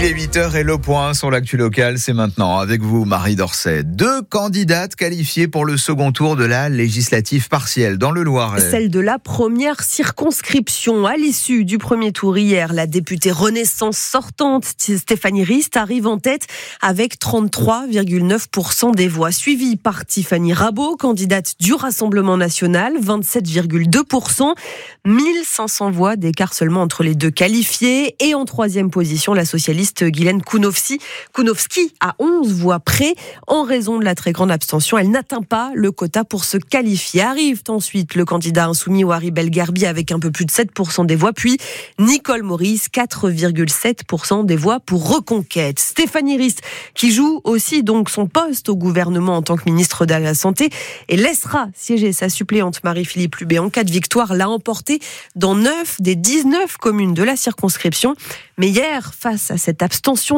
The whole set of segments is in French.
Il est 8h et le point sur l'actu locale, c'est maintenant avec vous Marie Dorset. 2 candidates qualifiées pour le second tour de la législative partielle dans le Loiret. Celle de la première circonscription. À l'issue du premier tour hier, la députée Renaissance sortante Stéphanie Rist arrive en tête avec 33,9% des voix. Suivie par Tiffany Rabault, candidate du Rassemblement national, 27,2%. 1500 voix d'écart seulement entre les deux qualifiés. Et en troisième position, la socialiste Guylaine Kounovski à 11 voix près. En raison de la très grande abstention, elle n'atteint pas le quota pour se qualifier. Arrivent ensuite le candidat insoumis Ouari Belgarbi avec un peu plus de 7% des voix, puis Nicole Maurice, 4,7% des voix pour Reconquête. Stéphanie Rist, qui joue aussi donc son poste au gouvernement en tant que ministre de la Santé et laissera siéger sa suppléante Marie-Philippe Lubé en cas de victoire, l'a emporté dans 9 des 19 communes de la circonscription. Mais hier, face à cette abstention,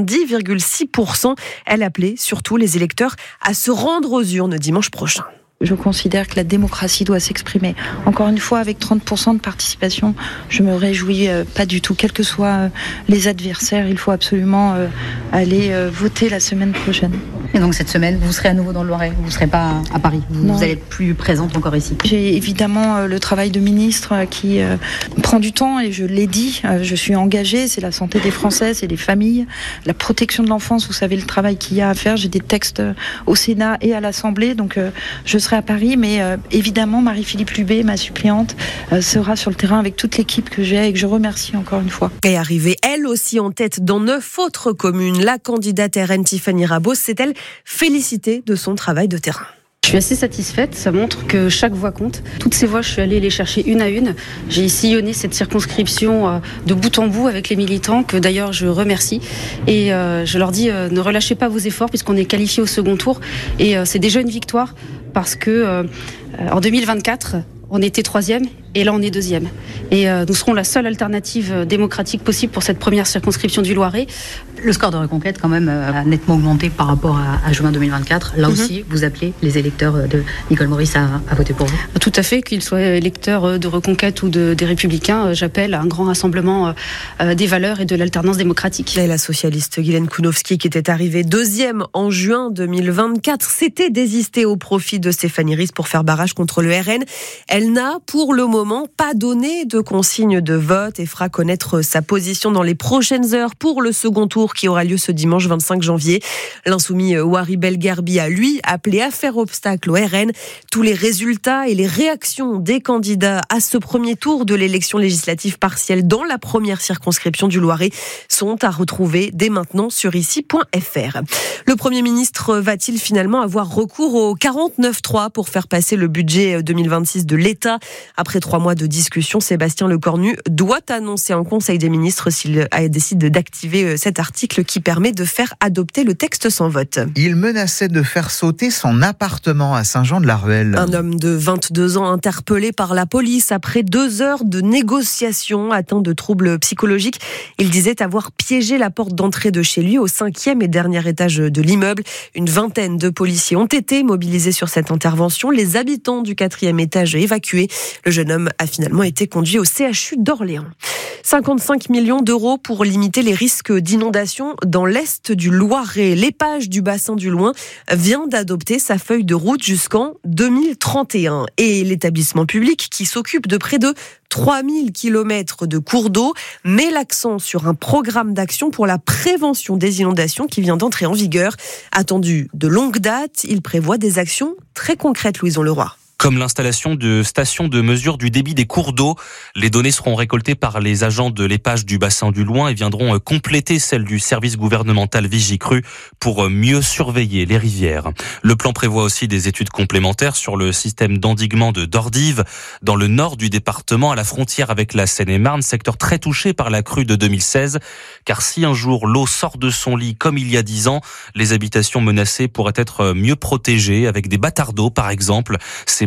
70,6%, elle appelait surtout les électeurs à se rendre aux urnes dimanche prochain. Je considère que la démocratie doit s'exprimer. Encore une fois, avec 30% de participation, je me réjouis pas du tout. Quels que soient les adversaires, il faut absolument aller voter la semaine prochaine. Et donc cette semaine, vous serez à nouveau dans le Loiret, vous ne serez pas à Paris, vous allez être plus présente encore ici. J'ai évidemment le travail de ministre qui prend du temps et je l'ai dit, je suis engagée, c'est la santé des Français, c'est les familles, la protection de l'enfance, vous savez le travail qu'il y a à faire. J'ai des textes au Sénat et à l'Assemblée, donc je serai à Paris, mais évidemment Marie-Philippe Lubé, ma suppléante, sera sur le terrain avec toute l'équipe que j'ai et que je remercie encore une fois. Et arrivée elle aussi en tête dans 9 autres communes, la candidate RN Tiffany Rabault s'est-elle félicitée de son travail de terrain. Je suis assez satisfaite, ça montre que chaque voix compte. Toutes ces voix, je suis allée les chercher une à une. J'ai sillonné cette circonscription de bout en bout avec les militants, que d'ailleurs je remercie. Et je leur dis, ne relâchez pas vos efforts puisqu'on est qualifié au second tour. Et c'est déjà une victoire parce que en 2024, on était 3e et là on est 2e. Et nous serons la seule alternative démocratique possible pour cette première circonscription du Loiret. Le score de Reconquête quand même a nettement augmenté par rapport à juin 2024. Là aussi, vous appelez les électeurs de Nicole Maurice à voter pour vous? Tout à fait, qu'ils soient électeurs de Reconquête ou des Républicains, j'appelle à un grand rassemblement des valeurs et de l'alternance démocratique. Et la socialiste Guylaine Kounovski, qui était arrivée 2e en juin 2024, s'était désistée au profit de Stéphanie Rist pour faire barrage contre le RN. Elle n'a pour le moment pas donné de consigne de vote et fera connaître sa position dans les prochaines heures pour le second tour qui aura lieu ce dimanche 25 janvier. L'insoumis Ouari Belgarbi a lui appelé à faire obstacle au RN. Tous les résultats et les réactions des candidats à ce premier tour de l'élection législative partielle dans la première circonscription du Loiret sont à retrouver dès maintenant sur ici.fr. Le Premier ministre va-t-il finalement avoir recours au 49.3 pour faire passer le budget 2026 de l'État? Après 3 mois de discussion, Sébastien Lecornu doit annoncer en Conseil des ministres s'il décide d'activer cet article qui permet de faire adopter le texte sans vote. Il menaçait de faire sauter son appartement à Saint-Jean-de-la-Ruelle. Un homme de 22 ans interpellé par la police après 2 heures de négociations atteint de troubles psychologiques. Il disait avoir piégé la porte d'entrée de chez lui au 5e et dernier étage de l'immeuble. Une vingtaine de policiers ont été mobilisés sur cette intervention. Les habitants du 4e étage évacués. Le jeune homme a finalement été conduit au CHU d'Orléans. 55 millions d'euros pour limiter les risques d'inondation dans l'est du Loiret. L'Épage du bassin du Loing vient d'adopter sa feuille de route jusqu'en 2031. Et l'établissement public, qui s'occupe de près de 3000 km de cours d'eau, met l'accent sur un programme d'action pour la prévention des inondations qui vient d'entrer en vigueur. Attendu de longue date, il prévoit des actions très concrètes, Louison Leroy. Comme l'installation de stations de mesure du débit des cours d'eau. Les données seront récoltées par les agents de l'Épage du bassin du Loing et viendront compléter celles du service gouvernemental Vigicru pour mieux surveiller les rivières. Le plan prévoit aussi des études complémentaires sur le système d'endiguement de Dordives dans le nord du département, à la frontière avec la Seine-et-Marne, secteur très touché par la crue de 2016. Car si un jour l'eau sort de son lit comme il y a 10 ans, les habitations menacées pourraient être mieux protégées avec des bâtards d'eau par exemple. Ces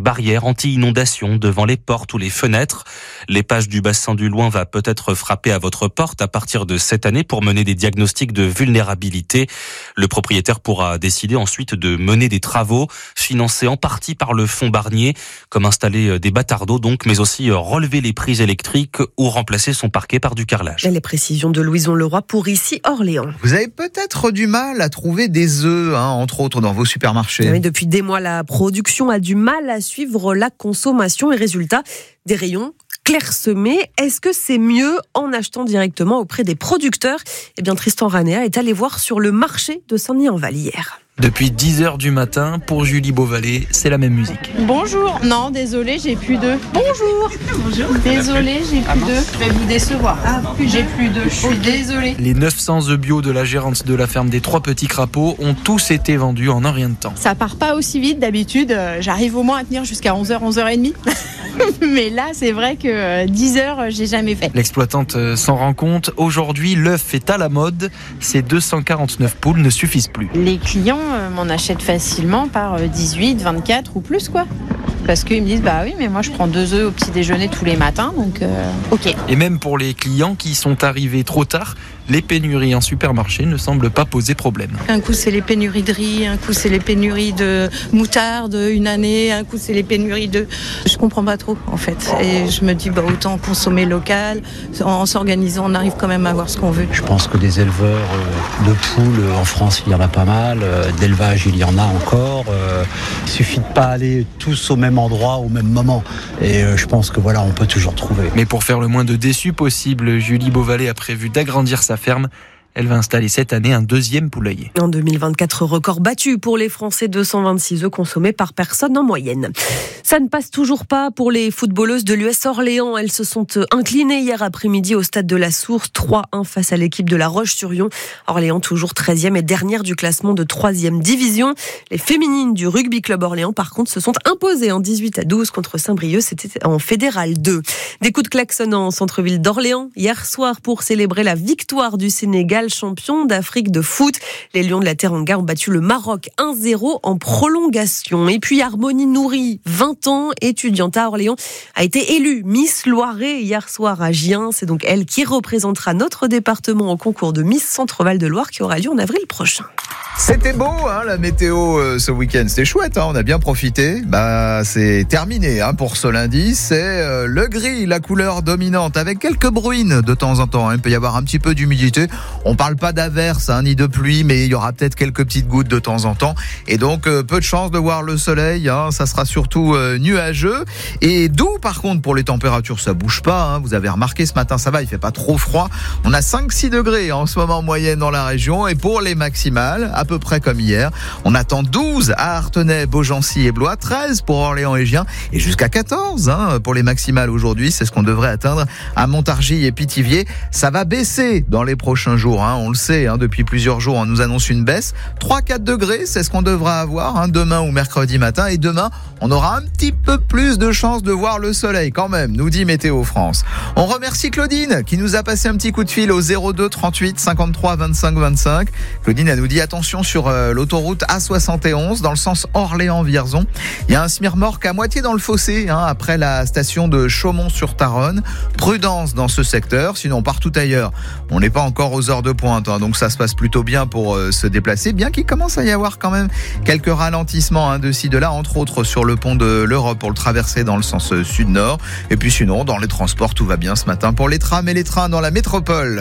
barrières anti-inondation devant les portes ou les fenêtres. L'Épage du bassin du Loing va peut-être frapper à votre porte à partir de cette année pour mener des diagnostics de vulnérabilité. Le propriétaire pourra décider ensuite de mener des travaux financés en partie par le fonds Barnier, comme installer des bâtards d'eau donc, mais aussi relever les prises électriques ou remplacer son parquet par du carrelage. Et les précisions de Louison Leroy pour ici Orléans. Vous avez peut-être du mal à trouver des œufs, entre autres dans vos supermarchés. Oui, depuis des mois, la production a du mal à suivre la consommation et résultat, des rayons clairsemés. Est-ce que c'est mieux en achetant directement auprès des producteurs ? Eh bien, Tristan Ranéa est allé voir sur le marché de Saint-Denis-en-Val hier. Depuis 10h du matin, pour Julie Beauvalet, c'est la même musique. Bonjour. Non, désolé, j'ai plus d'œufs. Bonjour. Bonjour. Désolé, j'ai plus d'œufs. Je vais vous décevoir. J'ai plus d'œufs, je suis désolée. Les 900 œufs bio de la gérante de la ferme des 3 petits crapauds ont tous été vendus en un rien de temps. Ça part pas aussi vite d'habitude. J'arrive au moins à tenir jusqu'à 11h, 11h30. Mais là, c'est vrai que 10h, j'ai jamais fait. L'exploitante s'en rend compte. Aujourd'hui, l'œuf est à la mode. Ces 249 poules ne suffisent plus. Les clients m'en achètent facilement par 18, 24 ou plus, quoi. Parce qu'ils me disent, bah oui, mais moi je prends 2 œufs au petit déjeuner tous les matins, donc ok. Et même pour les clients qui sont arrivés trop tard, les pénuries en supermarché ne semblent pas poser problème. Un coup c'est les pénuries de riz, un coup c'est les pénuries de moutarde une année, un coup c'est les pénuries de... Je comprends pas trop en fait. Et je me dis autant consommer local, en s'organisant on arrive quand même à avoir ce qu'on veut. Je pense que des éleveurs de poules en France il y en a pas mal, d'élevage il y en a encore. Il suffit de pas aller tous au même endroit au même moment. Et je pense que voilà, on peut toujours trouver. Mais pour faire le moins de déçus possible, Julie Beauvalet a prévu d'agrandir sa ferme. Elle va installer cette année un 2e poulailler. En 2024, record battu pour les Français, 226 œufs consommés par personne en moyenne. Ça ne passe toujours pas pour les footballeuses de l'US Orléans. Elles se sont inclinées hier après-midi au stade de la Source, 3-1 face à l'équipe de La Roche-sur-Yon. Orléans toujours 13e et dernière du classement de 3e division. Les féminines du Rugby Club Orléans, par contre, se sont imposées en 18-12 contre Saint-Brieuc. C'était en Fédéral 2. Des coups de klaxon en centre-ville d'Orléans hier soir pour célébrer la victoire du Sénégal, champion d'Afrique de foot. Les Lions de la Teranga ont battu le Maroc 1-0 en prolongation. Et puis Harmonie Nourri, 20 ans, étudiante à Orléans, a été élue Miss Loiret hier soir à Gien. C'est donc elle qui représentera notre département au concours de Miss Centre-Val de Loire qui aura lieu en avril prochain. C'était beau, la météo ce week-end. C'était chouette, on a bien profité. C'est terminé pour ce lundi. C'est le gris, la couleur dominante, avec quelques bruines de temps en temps. Il peut y avoir un petit peu d'humidité. On parle pas d'averse ni de pluie, mais il y aura peut-être quelques petites gouttes de temps en temps. Et donc, peu de chance de voir le soleil. Ça sera surtout nuageux. Et doux, par contre, pour les températures, ça bouge pas. Vous avez remarqué ce matin, ça va, il fait pas trop froid. On a 5-6 degrés en ce moment en moyenne dans la région. Et pour les maximales, à peu près comme hier, on attend 12 à Artenay, Beaugency et Blois, 13 pour Orléans et Gien, et jusqu'à 14 pour les maximales aujourd'hui. C'est ce qu'on devrait atteindre à Montargis et Pithiviers. Ça va baisser dans les prochains jours. On le sait, depuis plusieurs jours, on nous annonce une baisse. 3-4 degrés, c'est ce qu'on devra avoir demain ou mercredi matin. Et demain, on aura un petit peu plus de chance de voir le soleil quand même, nous dit Météo France. On remercie Claudine qui nous a passé un petit coup de fil au 02 38 53 25 25. Claudine, elle nous dit attention sur l'autoroute A71 dans le sens Orléans-Vierzon. Il y a un smirmorque à moitié dans le fossé après la station de Chaumont-sur-Taronne. Prudence dans ce secteur, sinon partout ailleurs. On n'est pas encore aux heures de pointe, donc ça se passe plutôt bien pour se déplacer, bien qu'il commence à y avoir quand même quelques ralentissements de ci de là, entre autres sur le pont de l'Europe pour le traverser dans le sens sud-nord. Et puis sinon, dans les transports, tout va bien ce matin pour les trams et les trains dans la métropole.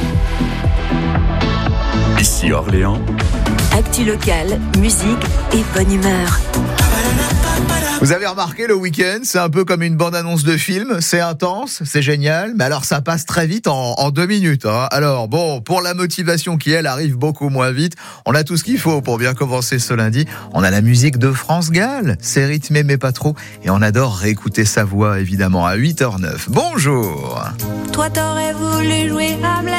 Ici Orléans. Actu locale, musique et bonne humeur. Vous avez remarqué, le week-end, c'est un peu comme une bande-annonce de film. C'est intense, c'est génial, mais alors ça passe très vite en 2 minutes. Alors bon, pour la motivation qui, elle, arrive beaucoup moins vite, on a tout ce qu'il faut pour bien commencer ce lundi. On a la musique de France Gall, c'est rythmé mais pas trop, et on adore réécouter sa voix, évidemment, à 8h09. Bonjour. Toi t'aurais voulu jouer Hamlet,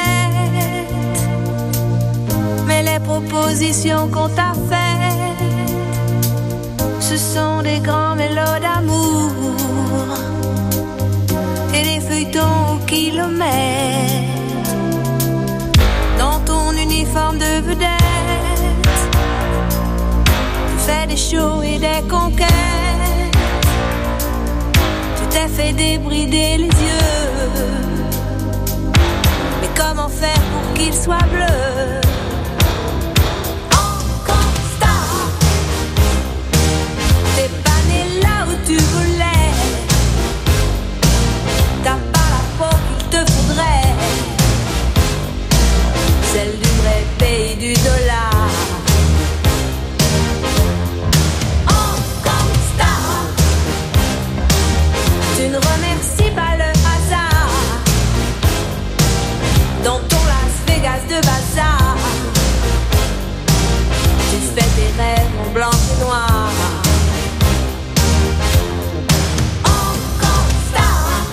mais les propositions qu'on t'a faites, ce sont des grands mélos d'amour et des feuilletons au kilomètre. Dans ton uniforme de vedette, tu fais des shows et des conquêtes, m'aurait fait débrider les yeux. Mais comment faire pour qu'il soit bleu? Encore star, t'es pas né là où tu voulais. T'as pas la peau qu'il te faudrait, celle du vrai pays du dollar. Tu ne remercies pas le hasard dans ton Las Vegas de bazar. Tu fais tes rêves en blanc et noir. Encore star,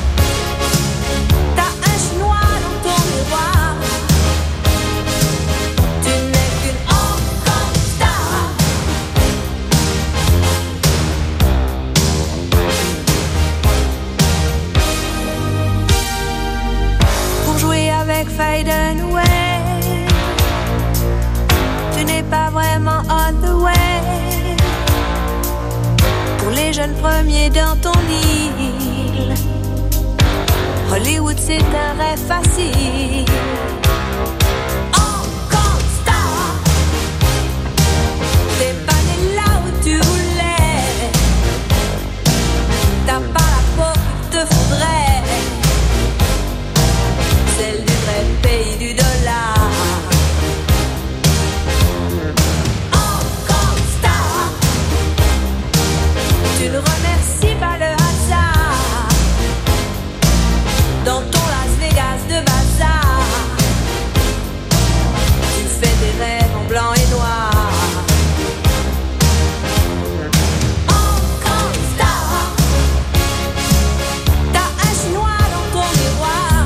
t'as un chinois dans ton miroir. Tu n'es qu'une encore star. Avec Fade Away, tu n'es pas vraiment on the way. Pour les jeunes premiers dans ton île, Hollywood c'est un rêve facile. Encore star, t'es pas né là où tu voulais. T'as pas la peau qu'il te faudrait, celle du vrai pays du dollar. Encore star, tu ne remercies pas le hasard dans ton Las Vegas de bazar. Tu fais des rêves en blanc et noir. Encore star, t'as un chinois dans ton miroir.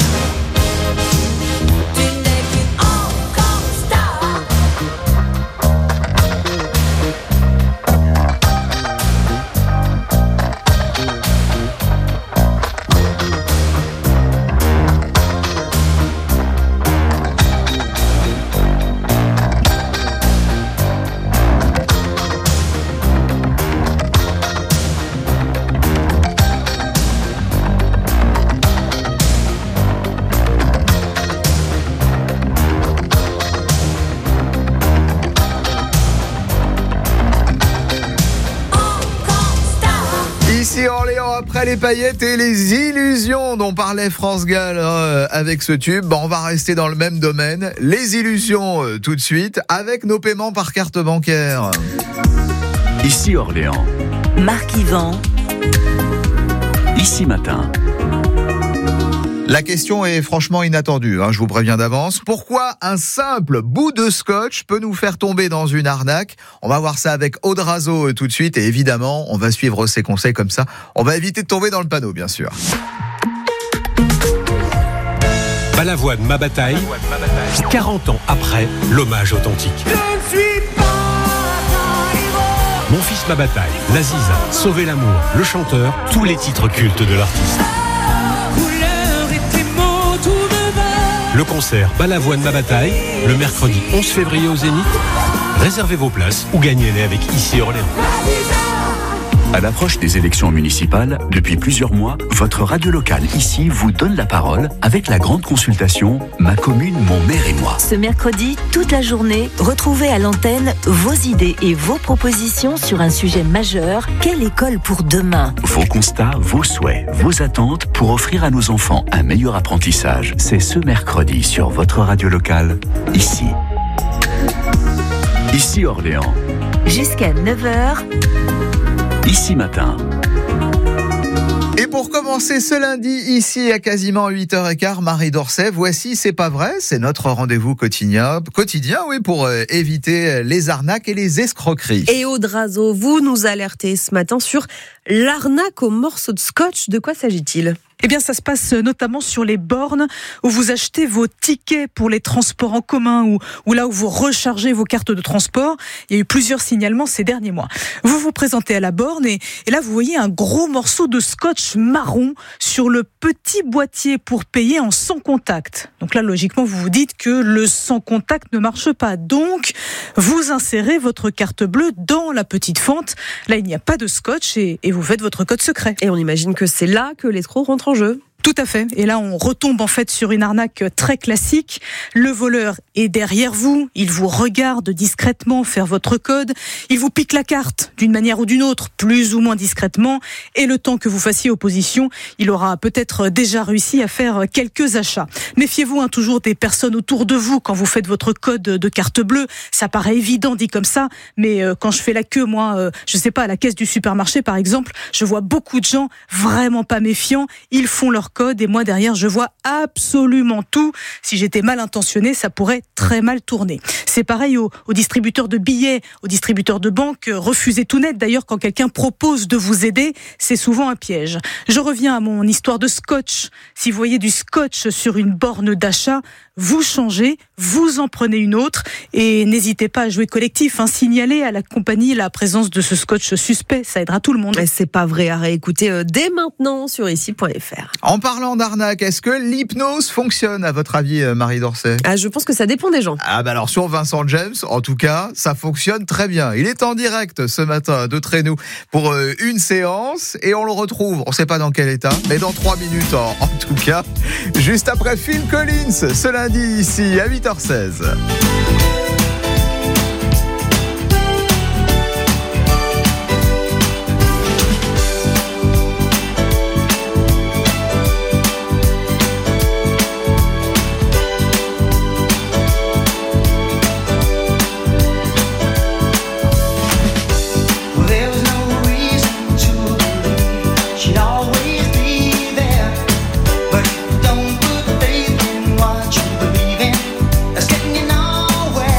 Ici Orléans, après les paillettes et les illusions dont parlait France Gall avec ce tube, on va rester dans le même domaine. Les illusions tout de suite avec nos paiements par carte bancaire. Ici Orléans. Marc Yvan. Ici Matin. La question est franchement inattendue, je vous préviens d'avance. Pourquoi un simple bout de scotch peut nous faire tomber dans une arnaque? On va voir ça avec Audrazo tout de suite et évidemment, on va suivre ses conseils comme ça. On va éviter de tomber dans le panneau, bien sûr. Balavoine, ma bataille. 40 ans après, l'hommage authentique. Je ne suis pas un héros. Mon fils, ma bataille. La Ziza, Sauver l'amour, Le chanteur, tous les titres cultes de l'artiste. Le concert Balavoine ma bataille, le mercredi 11 février au Zénith. Réservez vos places ou gagnez-les avec Ici Orléans. À l'approche des élections municipales, depuis plusieurs mois, votre radio locale ici vous donne la parole avec la grande consultation Ma commune, mon maire et moi. Ce mercredi, toute la journée, retrouvez à l'antenne vos idées et vos propositions sur un sujet majeur. Quelle école pour demain? Vos constats, vos souhaits, vos attentes pour offrir à nos enfants un meilleur apprentissage. C'est ce mercredi sur votre radio locale, ici. Ici Orléans. Jusqu'à 9h. Ici Matin. Et pour commencer ce lundi, ici à quasiment 8h15, Marie Dorcet, voici C'est pas vrai, c'est notre rendez-vous quotidien pour éviter les arnaques et les escroqueries. Et Audrazo, vous nous alertez ce matin sur l'arnaque au morceau de scotch. De quoi s'agit-il ? Eh bien, ça se passe notamment sur les bornes où vous achetez vos tickets pour les transports en commun ou là où vous rechargez vos cartes de transport. Il y a eu plusieurs signalements ces derniers mois. Vous vous présentez à la borne et là, vous voyez un gros morceau de scotch marron sur le petit boîtier pour payer en sans contact. Donc là, logiquement, vous vous dites que le sans contact ne marche pas. Donc, vous insérez votre carte bleue dans la petite fente. Là, il n'y a pas de scotch et vous faites votre code secret. Et on imagine que c'est là que l'escroc rentre en jeu. Tout à fait. Et là, on retombe en fait sur une arnaque très classique. Le voleur est derrière vous. Il vous regarde discrètement faire votre code. Il vous pique la carte d'une manière ou d'une autre, plus ou moins discrètement. Et le temps que vous fassiez opposition, il aura peut-être déjà réussi à faire quelques achats. Méfiez-vous toujours des personnes autour de vous quand vous faites votre code de carte bleue. Ça paraît évident dit comme ça, mais quand je fais la queue, moi, je sais pas, à la caisse du supermarché par exemple, je vois beaucoup de gens vraiment pas méfiants. Ils font leur code et moi derrière je vois absolument tout. Si j'étais mal intentionné, ça pourrait très mal tourner. C'est pareil aux distributeurs de billets, aux distributeurs de banque. Refusez tout net. D'ailleurs, quand quelqu'un propose de vous aider, c'est souvent un piège. Je reviens à mon histoire de scotch. Si vous voyez du scotch sur une borne d'achat, vous changez, vous en prenez une autre et n'hésitez pas à jouer collectif. Signalez à la compagnie la présence de ce scotch suspect. Ça aidera tout le monde. Et c'est pas vrai, à réécouter dès maintenant sur ici.fr. En parlant d'arnaque, est-ce que l'hypnose fonctionne à votre avis, Marie Dorcet ? Je pense que ça dépend des gens. Alors sur Vincent James, en tout cas, ça fonctionne très bien. Il est en direct ce matin de Trénou pour une séance et on le retrouve, on ne sait pas dans quel état, mais dans 3 minutes en tout cas, juste après Phil Collins, ce lundi ici à 8h16. Getting you nowhere.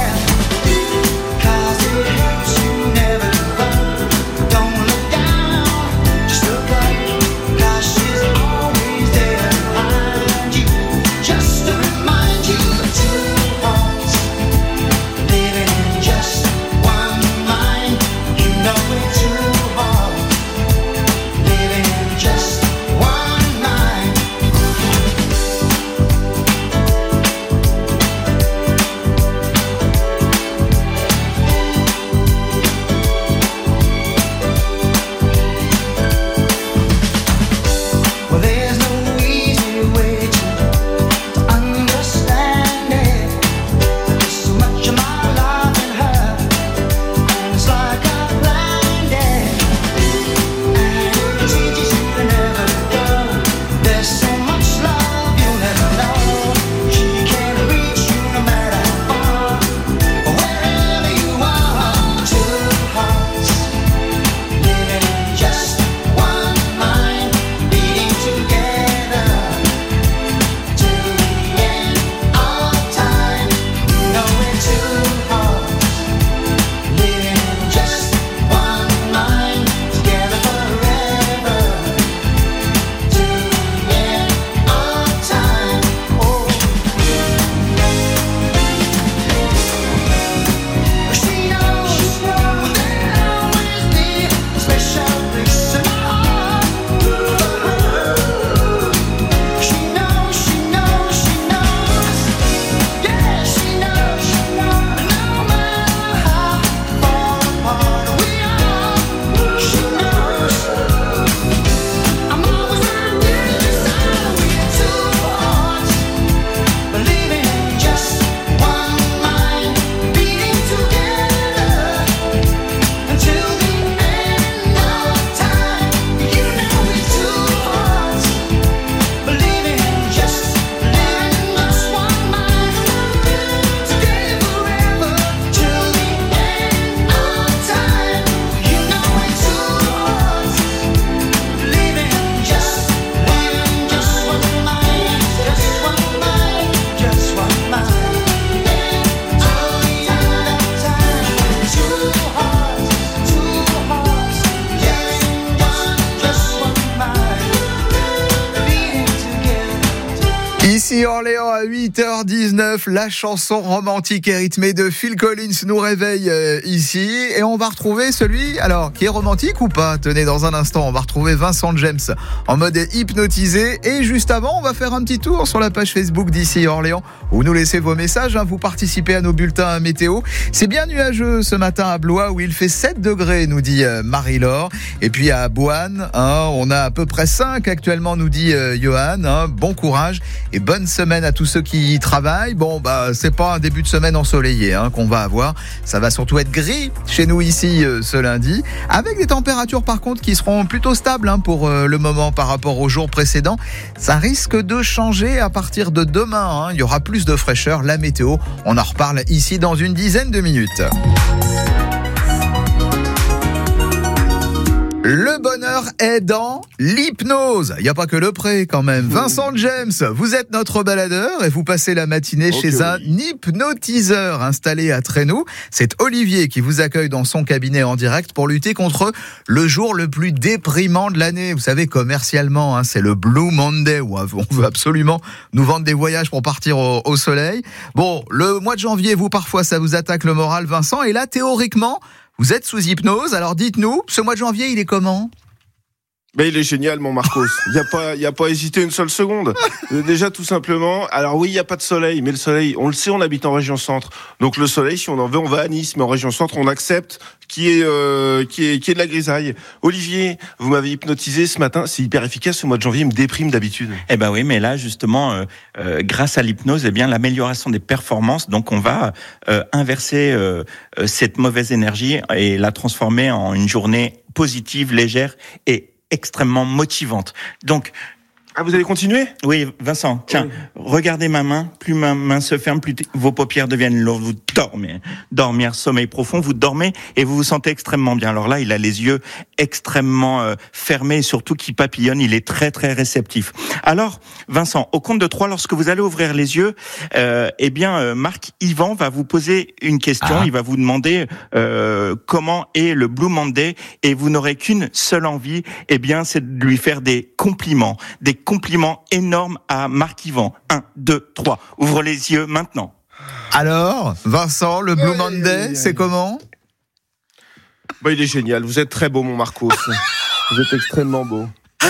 Ici Orléans à 8h19, la chanson romantique et rythmée de Phil Collins nous réveille ici et on va retrouver celui, alors qui est romantique ou pas? Tenez, dans un instant, on va retrouver Vincent James en mode hypnotisé et juste avant, on va faire un petit tour sur la page Facebook d'Ici Orléans où nous laissez vos messages, vous participez à nos bulletins météo. C'est bien nuageux ce matin à Blois où il fait 7 degrés, nous dit Marie-Laure. Et puis à Boanne, on a à peu près 5 actuellement, nous dit Johan. Bon courage et bonne semaine à tous ceux qui y travaillent. Bon, c'est pas un début de semaine ensoleillé qu'on va avoir. Ça va surtout être gris chez nous ici ce lundi, avec des températures par contre qui seront plutôt stables pour le moment par rapport aux jours précédents. Ça risque de changer à partir de demain. Il y aura plus de fraîcheur. La météo, on en reparle ici dans une dizaine de minutes. Le bonheur est dans l'hypnose. Il n'y a pas que le pré quand même. Vincent James, vous êtes notre baladeur et vous passez la matinée chez un hypnotiseur installé à Trénoux. C'est Olivier qui vous accueille dans son cabinet en direct pour lutter contre le jour le plus déprimant de l'année. Vous savez, commercialement, c'est le Blue Monday où on veut absolument nous vendre des voyages pour partir au soleil. Bon, le mois de janvier, vous, parfois, ça vous attaque le moral, Vincent. Et là, théoriquement, vous êtes sous hypnose, alors dites-nous, ce mois de janvier, il est comment ? Il est génial, mon Marcos. Il y a pas hésité une seule seconde. Déjà, tout simplement. Alors oui, il y a pas de soleil, mais le soleil, on le sait, on habite en région centre. Donc le soleil, si on en veut, on va à Nice, mais en région centre, on accepte qu'il y ait de la grisaille. Olivier, vous m'avez hypnotisé ce matin. C'est hyper efficace. Ce mois de janvier, il me déprime d'habitude. Oui, mais là, justement, grâce à l'hypnose, l'amélioration des performances. Donc, on va inverser cette mauvaise énergie et la transformer en une journée positive, légère et extrêmement motivante. Donc, vous allez continuer ? Oui, Vincent, tiens, regardez ma main. Plus ma main se ferme, plus vos paupières deviennent lourdes. Vous dormir, sommeil profond, vous dormez et vous vous sentez extrêmement bien. Alors là, il a les yeux extrêmement fermés et surtout qui papillonnent. Il est très, très réceptif. Alors, Vincent, au compte de 3, lorsque vous allez ouvrir les yeux, Marc Yvan va vous poser une question. Il va vous demander comment est le Blue Monday et vous n'aurez qu'une seule envie, c'est de lui faire des compliments énormes à Marc Yvan. 1, 2, 3. Ouvre les yeux maintenant. Alors, Vincent, le Blue Monday, c'est comment ? Il est génial. Vous êtes très beau, mon Marcos. Vous êtes extrêmement beau.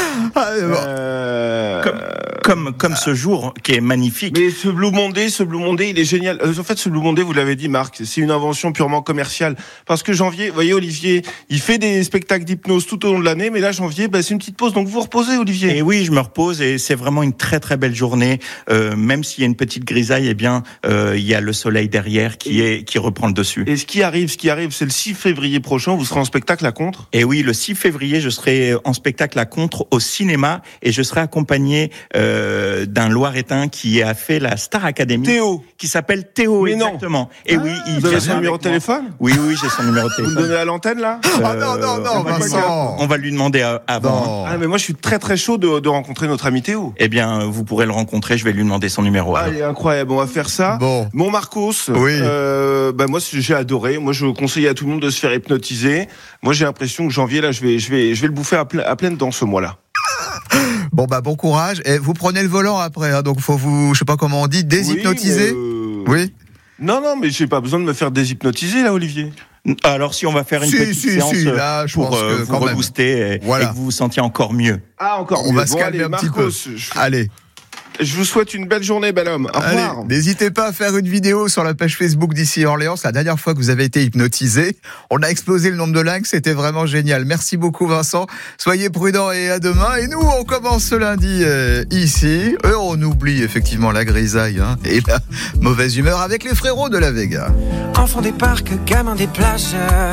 Comme ce jour qui est magnifique. Mais ce Blue Monday, il est génial. En fait, ce Blue Monday, vous l'avez dit, Marc, c'est une invention purement commerciale. Parce que janvier, vous voyez, Olivier, il fait des spectacles d'hypnose tout au long de l'année, mais là, janvier, c'est une petite pause. Donc, vous vous reposez, Olivier. Et oui, je me repose et c'est vraiment une très, très belle journée. Même s'il y a une petite grisaille, il y a le soleil derrière qui reprend le dessus. Et ce qui arrive, c'est le 6 février prochain, vous serez en spectacle à Contres. Et oui, le 6 février, je serai en spectacle à Contres au cinéma et je serai accompagné d'un Loiretain qui a fait la Star Academy. Théo. Qui s'appelle Théo, mais exactement. Et oui, il vous avez son numéro de téléphone ? Oui, j'ai son numéro de téléphone. Vous le donnez à l'antenne, là ? Non, Vincent. On va lui demander avant. Mais moi, je suis très, très chaud de rencontrer notre ami Théo. Vous pourrez le rencontrer, je vais lui demander son numéro. Allez, incroyable, on va faire ça. Bon. Mon Marcos, oui. Moi, j'ai adoré. Moi, je conseille à tout le monde de se faire hypnotiser. Moi, j'ai l'impression que janvier, là, je vais le bouffer à pleine dents ce mois-là. Bon courage. Et vous prenez le volant après, donc faut vous, je sais pas comment on dit, déshypnotiser. Oui. Non, mais j'ai pas besoin de me faire déshypnotiser là, Olivier. Alors si on va faire une petite séance là, pour vous rebooster et que vous vous sentiez encore mieux. Encore mieux. On va se calmer un petit peu. Allez. Je vous souhaite une belle journée, bel homme. Au revoir. N'hésitez pas à faire une vidéo sur la page Facebook d'Ici Orléans. C'est la dernière fois que vous avez été hypnotisé. On a explosé le nombre de likes. C'était vraiment génial. Merci beaucoup, Vincent. Soyez prudents et à demain. Et nous, on commence ce lundi ici. Et on oublie effectivement la grisaille et la mauvaise humeur avec les frérots de la Vega. Enfant des parcs, gamin des plages.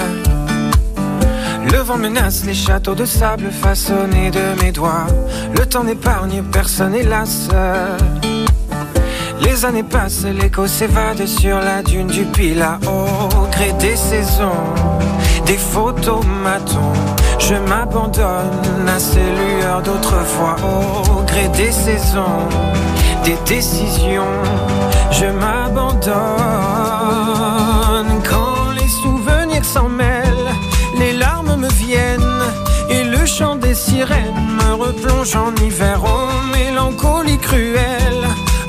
Le vent menace les châteaux de sable façonnés de mes doigts. Le temps n'épargne personne, hélas. Les années passent, l'écho s'évade sur la dune du Pilat. Au gré des saisons, des photomatons, je m'abandonne à ces lueurs d'autrefois. Au gré des saisons, des décisions, je m'abandonne. Quand les souvenirs s'en mêlent, les larmes me viennent et le chant des sirènes me replonge en hiver. Oh, mélancolie cruelle,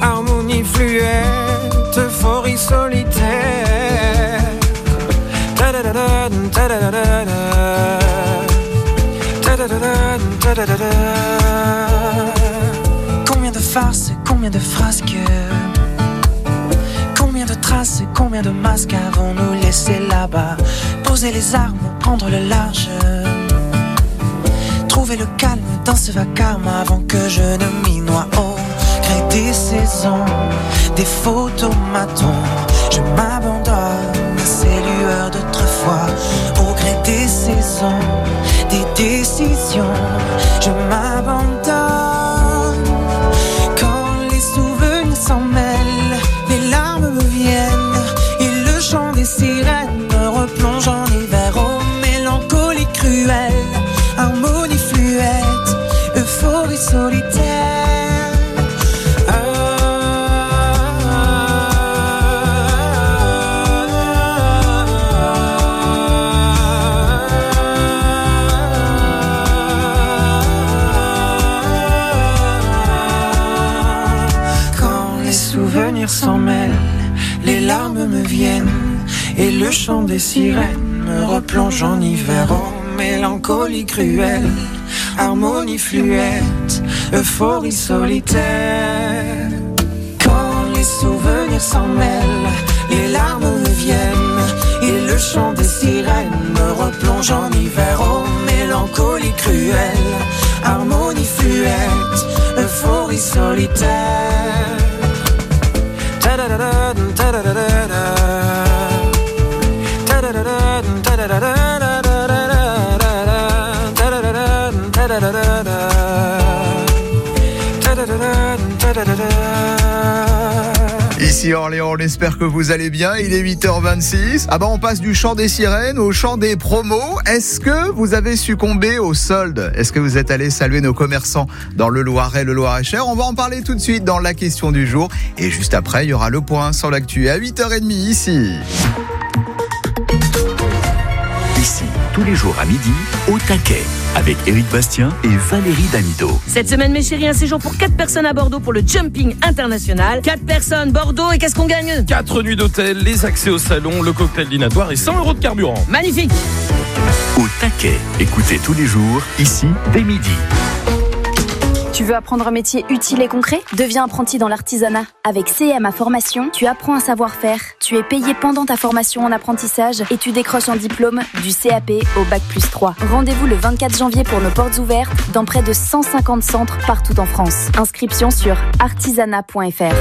combien de frasques, combien de traces, combien de masques avons-nous laissé là-bas? Poser les armes, prendre le large, trouver le calme dans ce vacarme avant que je ne m'y noie. Au gré des saisons, des photomatons, je m'abandonne à ces lueurs d'autrefois. Au gré des saisons, des décisions, je m'abandonne. Quand les souvenirs s'en mêlent, les larmes me viennent et le chant des sirènes me replonge en hiver. Oh, mélancolie cruelle, harmonie fluette, euphorie solitaire. S'en mêlent, les larmes me viennent et le chant des sirènes me replonge en hiver. Oh, mélancolie cruelle, harmonie fluette, euphorie solitaire. Quand les souvenirs s'en mêlent, les larmes me viennent et le chant des sirènes me replonge en hiver. Oh, mélancolie cruelle, harmonie fluette, euphorie solitaire. Ici Orléans, on espère que vous allez bien, il est 8h26. Ah bah on passe du chant des sirènes au chant des promos. Est-ce que vous avez succombé aux soldes? Est-ce que vous êtes allé saluer nos commerçants dans le Loiret, le Loir-et-Cher? On va en parler tout de suite dans la question du jour. Et juste après, il y aura le point sur l'actu à 8h30 ici. Ici, tous les jours à midi, au taquet, avec Éric Bastien et Valérie Damido. Cette semaine, mes chéris, un séjour pour 4 personnes à Bordeaux pour le Jumping International. 4 personnes, Bordeaux, et qu'est-ce qu'on gagne? 4 nuits d'hôtel, les accès au salon, le cocktail dînatoire et 100 € de carburant. Magnifique! Au taquet, écoutez tous les jours, ici, dès midi. Tu veux apprendre un métier utile et concret? Deviens apprenti dans l'artisanat. Avec CMA Formation, tu apprends un savoir-faire, tu es payé pendant ta formation en apprentissage et tu décroches un diplôme du CAP au Bac+3. Rendez-vous le 24 janvier pour nos portes ouvertes dans près de 150 centres partout en France. Inscription sur artisanat.fr.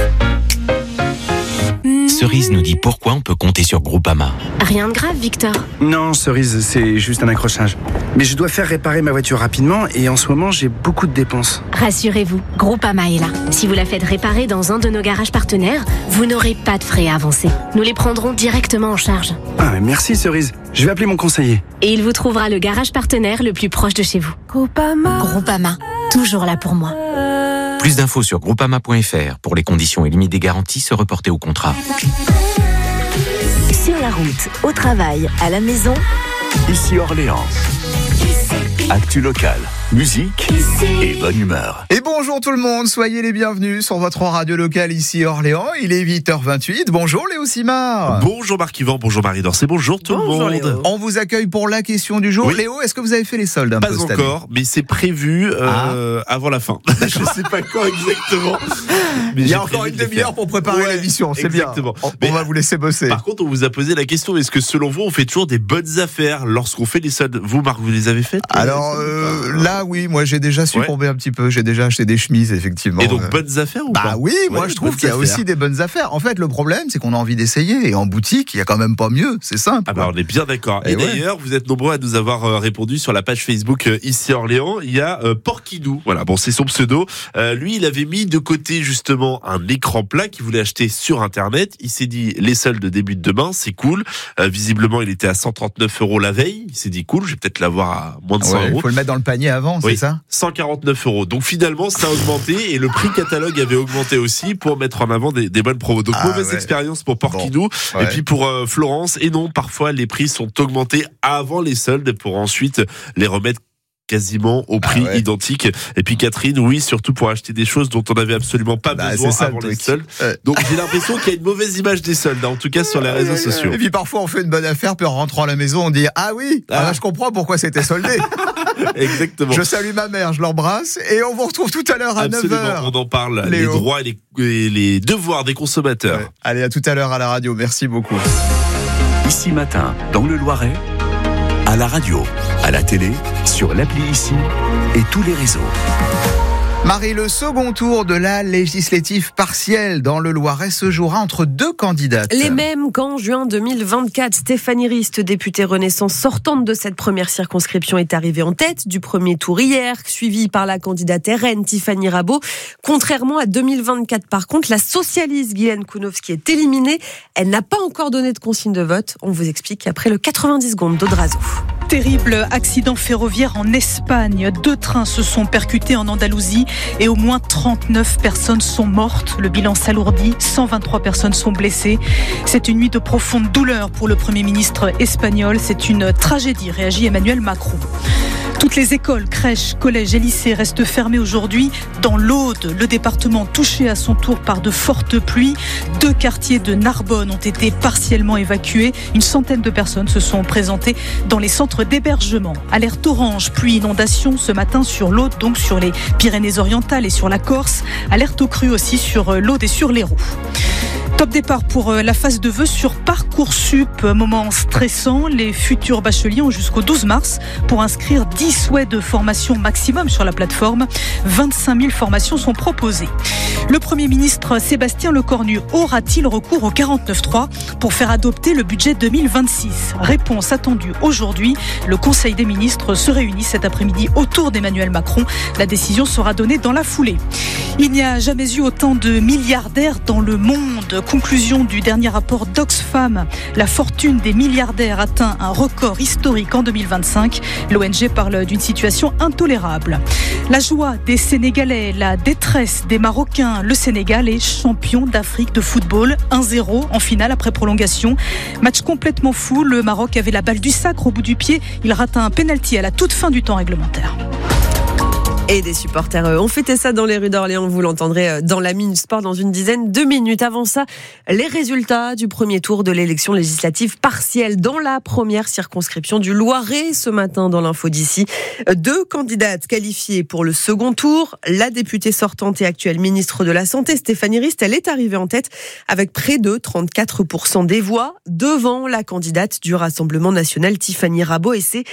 Cerise nous dit pourquoi on peut compter sur Groupama. Rien de grave, Victor. Non, Cerise, c'est juste un accrochage. Mais je dois faire réparer ma voiture rapidement et en ce moment, j'ai beaucoup de dépenses. Rassurez-vous, Groupama est là. Si vous la faites réparer dans un de nos garages partenaires, vous n'aurez pas de frais à avancer. Nous les prendrons directement en charge. Ah, merci Cerise. Je vais appeler mon conseiller. Et il vous trouvera le garage partenaire le plus proche de chez vous. Groupama, toujours là pour moi. Plus d'infos sur groupama.fr. Pour les conditions et limites des garanties, se reporter au contrat. Sur la route, au travail, à la maison. Ici Orléans. Actu locale, musique et bonne humeur. Et bonjour tout le monde, soyez les bienvenus sur votre radio locale ici Orléans. Il est 8h28. Bonjour Léo Simard. Bonjour Marc-Yvan, bonjour Marie Dorcé, bonjour tout le monde. Léo. On vous accueille pour la question du jour. Oui. Léo, est-ce que vous avez fait les soldes Pas encore, mais c'est prévu avant la fin. Je sais pas quand exactement. Mais il y a encore une demi-heure pour préparer l'émission, c'est exactement. Bien. On va vous laisser bosser. Par contre, on vous a posé la question, est-ce que selon vous, on fait toujours des bonnes affaires lorsqu'on fait les soldes? Vous, Marc, vous les avez faites? Alors là, oui, moi j'ai déjà succombé un petit peu. J'ai déjà acheté des chemises, effectivement. Et donc bonnes affaires ou pas? Oui, moi je trouve qu'il y a aussi des bonnes affaires. En fait, le problème, c'est qu'on a envie d'essayer. Et en boutique, il y a quand même pas mieux. C'est simple. On est bien d'accord. Et d'ailleurs, vous êtes nombreux à nous avoir répondu sur la page Facebook ici à Orléans. Il y a Porquidou. Voilà, bon, c'est son pseudo. Lui, il avait mis de côté justement un écran plat qu'il voulait acheter sur Internet. Il s'est dit, les soldes débutent demain, c'est cool. Visiblement, il était à 139 € la veille. Il s'est dit, cool, je vais peut-être l'avoir à moins de 100 €. Il faut le mettre dans le panier avant, c'est ça? 149 €. Donc finalement, ça a augmenté et le prix catalogue avait augmenté aussi pour mettre en avant des bonnes promos. Donc mauvaise expérience pour Porquidou. Bon, et puis pour Florence. Et non, parfois les prix sont augmentés avant les soldes pour ensuite les remettre quasiment au prix identique. Et puis Catherine, oui, surtout pour acheter des choses dont on n'avait absolument pas besoin avant les soldes. Donc j'ai l'impression qu'il y a une mauvaise image des soldes, en tout cas sur les réseaux sociaux. Et puis parfois on fait une bonne affaire, puis en rentrant à la maison on dit ah oui, je comprends pourquoi c'était soldé. Exactement. Je salue ma mère, je l'embrasse et on vous retrouve tout à l'heure à 9h. On en parle, les droits et les devoirs des consommateurs. Ouais. Allez, à tout à l'heure à la radio, merci beaucoup. Ici Matin, dans le Loiret, à la radio, à la télé, sur l'appli Ici et tous les réseaux. Marie, le second tour de la législative partielle dans le Loiret se jouera entre deux candidates. Les mêmes qu'en juin 2024. Stéphanie Rist, députée Renaissance sortante de cette première circonscription, est arrivée en tête du premier tour hier, suivie par la candidate RN Tiffany Rabault. Contrairement à 2024, par contre, la socialiste Guylaine Kounowski est éliminée. Elle n'a pas encore donné de consigne de vote. On vous explique après le 90 secondes d'Odrazo. Terrible accident ferroviaire en Espagne. 2 trains se sont percutés en Andalousie et au moins 39 personnes sont mortes. Le bilan s'alourdit, 123 personnes sont blessées. C'est une nuit de profonde douleur pour le Premier ministre espagnol. C'est une tragédie, réagit Emmanuel Macron. Toutes les écoles, crèches, collèges et lycées restent fermés aujourd'hui. Dans l'Aude, le département touché à son tour par de fortes pluies. 2 quartiers de Narbonne ont été partiellement évacués. Une centaine de personnes se sont présentées dans les centres d'hébergement. Alerte orange, pluie, inondation ce matin sur l'Aude, donc sur les Pyrénées-Orientales et sur la Corse. Alerte au cru aussi sur l'Aude et sur l'Hérault. Top départ pour la phase de vœux sur Parcoursup. Moment stressant, les futurs bacheliers ont jusqu'au 12 mars pour inscrire 10 souhaits de formation maximum sur la plateforme. 25 000 formations sont proposées. Le Premier ministre Sébastien Lecornu aura-t-il recours au 49.3 pour faire adopter le budget 2026 ? Réponse attendue aujourd'hui. Le Conseil des ministres se réunit cet après-midi autour d'Emmanuel Macron. La décision sera donnée dans la foulée. Il n'y a jamais eu autant de milliardaires dans le monde. Conclusion du dernier rapport d'Oxfam. La fortune des milliardaires atteint un record historique en 2025. L'ONG parle d'une situation intolérable. La joie des Sénégalais, la détresse des Marocains. Le Sénégal est champion d'Afrique de football. 1-0 en finale après prolongation. Match complètement fou. Le Maroc avait la balle du sacre au bout du pied. Il rate un penalty à la toute fin du temps réglementaire. Et des supporters ont fêté ça dans les rues d'Orléans. Vous l'entendrez dans la Minute Sport dans une dizaine de minutes. Avant ça, les résultats du premier tour de l'élection législative partielle dans la première circonscription du Loiret ce matin dans l'info d'ici. 2 candidates qualifiées pour le second tour. La députée sortante et actuelle ministre de la Santé, Stéphanie Rist, elle est arrivée en tête avec près de 34% des voix devant la candidate du Rassemblement national, Tiffany Rabault, et c'est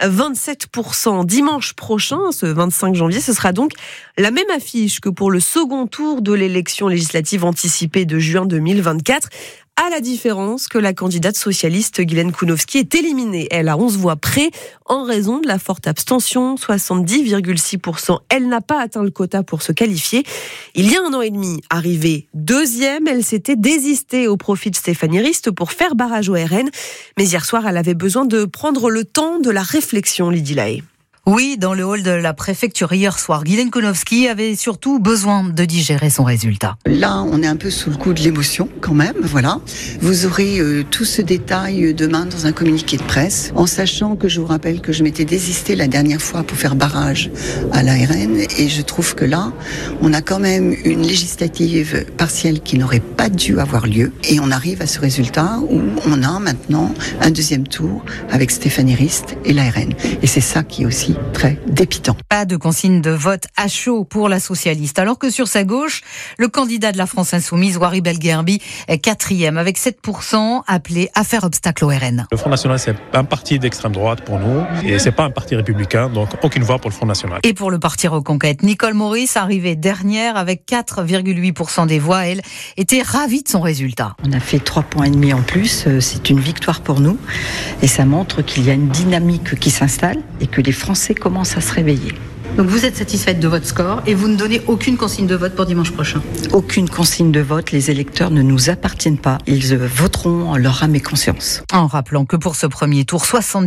27%. Dimanche prochain, ce 25 janvier, ce sera donc la même affiche que pour le second tour de l'élection législative anticipée de juin 2024, à la différence que la candidate socialiste Guylaine Kounowski est éliminée. Elle a 11 voix près en raison de la forte abstention, 70,6%. Elle n'a pas atteint le quota pour se qualifier. Il y a 1 an et demi, arrivée 2e, elle s'était désistée au profit de Stéphanie Rist pour faire barrage au RN. Mais hier soir, elle avait besoin de prendre le temps de la réflexion, Lydie Lahaye. Oui, dans le hall de la préfecture hier soir, Guylaine Kounowski avait surtout besoin de digérer son résultat. Là, on est un peu sous le coup de l'émotion quand même, voilà. Vous aurez tout ce détail demain dans un communiqué de presse, en sachant que je vous rappelle que je m'étais désistée la dernière fois pour faire barrage à l'ARN, et je trouve que là, on a quand même une législative partielle qui n'aurait pas dû avoir lieu, et on arrive à ce résultat où on a maintenant un 2e tour avec Stéphanie Rist et l'ARN. Et c'est ça qui est aussi très dépitant. Pas de consigne de vote à chaud pour la socialiste, alors que sur sa gauche, le candidat de la France Insoumise, Ouari Belguerbi, est 4e avec 7%, appelé à faire obstacle au RN. Le Front National, c'est un parti d'extrême droite pour nous, et c'est pas un parti républicain, donc aucune voix pour le Front National. Et pour le parti Reconquête, Nicole Maurice, arrivée dernière avec 4,8% des voix, elle était ravie de son résultat. On a fait 3,5 points en plus, c'est une victoire pour nous, et ça montre qu'il y a une dynamique qui s'installe et que les Français commencent à se réveiller. Donc vous êtes satisfaite de votre score et vous ne donnez aucune consigne de vote pour dimanche prochain? Aucune consigne de vote, les électeurs ne nous appartiennent pas. Ils voteront en leur âme et conscience. En rappelant que pour ce premier tour,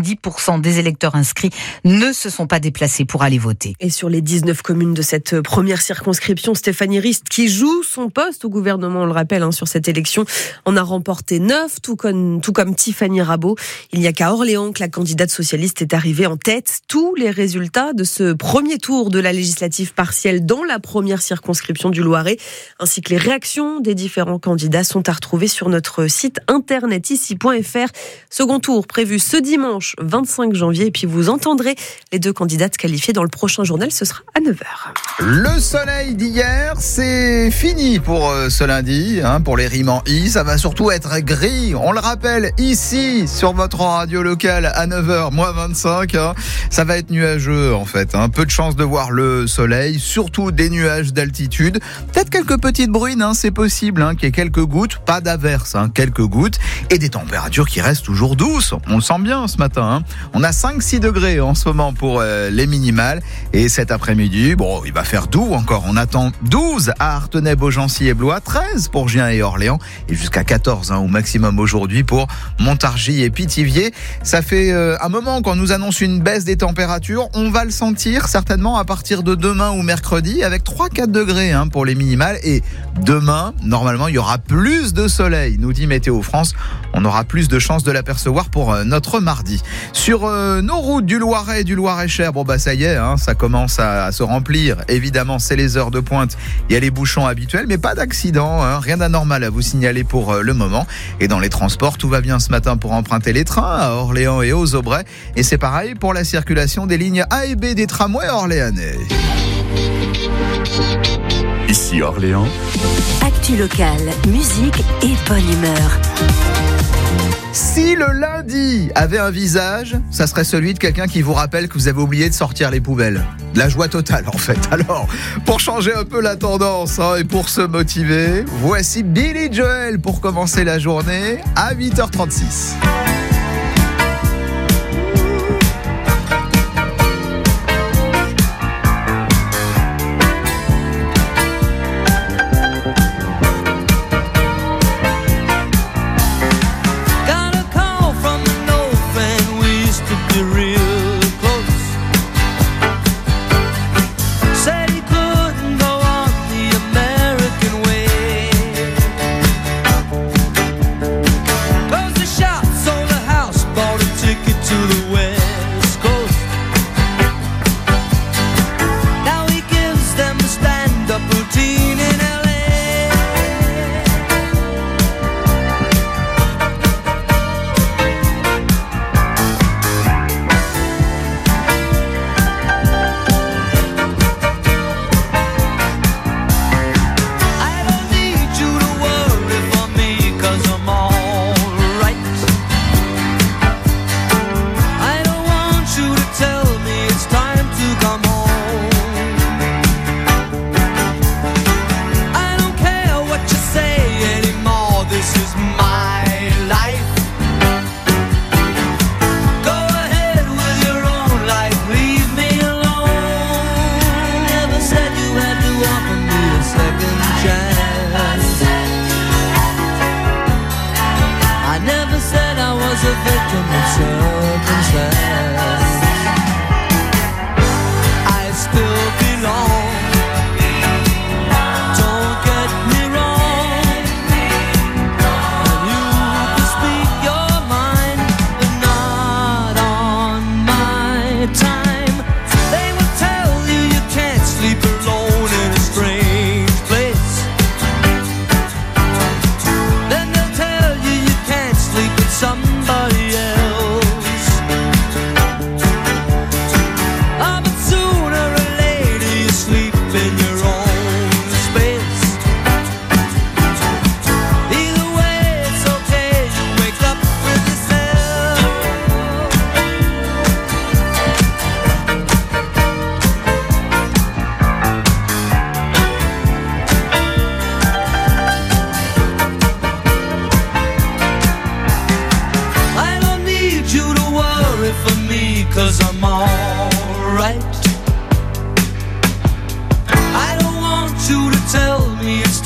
70% des électeurs inscrits ne se sont pas déplacés pour aller voter. Et sur les 19 communes de cette première circonscription, Stéphanie Rist, qui joue son poste au gouvernement, on le rappelle, sur cette élection, en a remporté 9, tout comme Tiffany Rabault. Il n'y a qu'à Orléans que la candidate socialiste est arrivée en tête. Tous les résultats de ce premier tour de la législative partielle dans la première circonscription du Loiret, ainsi que les réactions des différents candidats sont à retrouver sur notre site internet ici.fr. Second tour prévu ce dimanche 25 janvier et puis vous entendrez les deux candidates qualifiées dans le prochain journal, ce sera à 9h. Le soleil d'hier, c'est fini pour ce lundi, pour les rimes en I, ça va surtout être gris. On le rappelle ici sur votre radio locale à 9h moins 25, ça va être nuageux en fait, peu de chance de voir le soleil, surtout des nuages d'altitude, peut-être quelques petites bruines, c'est possible, qu'il y ait quelques gouttes, pas d'averse, quelques gouttes et des températures qui restent toujours douces. On le sent bien ce matin, on a 5-6 degrés en ce moment pour les minimales et cet après-midi, il va faire doux encore, on attend 12 à Artenay, Beaugency et Blois, 13 pour Gien et Orléans et jusqu'à 14 au maximum aujourd'hui pour Montargis et Pithiviers. Ça fait un moment qu'on nous annonce une baisse des températures, on va le sentir certainement à partir de demain ou mercredi avec 3-4 degrés pour les minimales et demain, normalement, il y aura plus de soleil, nous dit Météo France. On aura plus de chances de l'apercevoir pour notre mardi. Sur nos routes du Loiret et du Loir-et-Cher, ça y est, ça commence à se remplir. Évidemment, c'est les heures de pointe. Il y a les bouchons habituels, mais pas d'accident, rien d'anormal à vous signaler pour le moment. Et dans les transports, tout va bien ce matin pour emprunter les trains à Orléans et aux Aubrais. Et c'est pareil pour la circulation des lignes A et B des tramways orléanais. Ici Orléans. Actu locale, musique et bonne humeur. Si le lundi avait un visage, ça serait celui de quelqu'un qui vous rappelle que vous avez oublié de sortir les poubelles. De la joie totale en fait. Alors, pour changer un peu la tendance et pour se motiver, voici Billy Joel pour commencer la journée à 8h36. So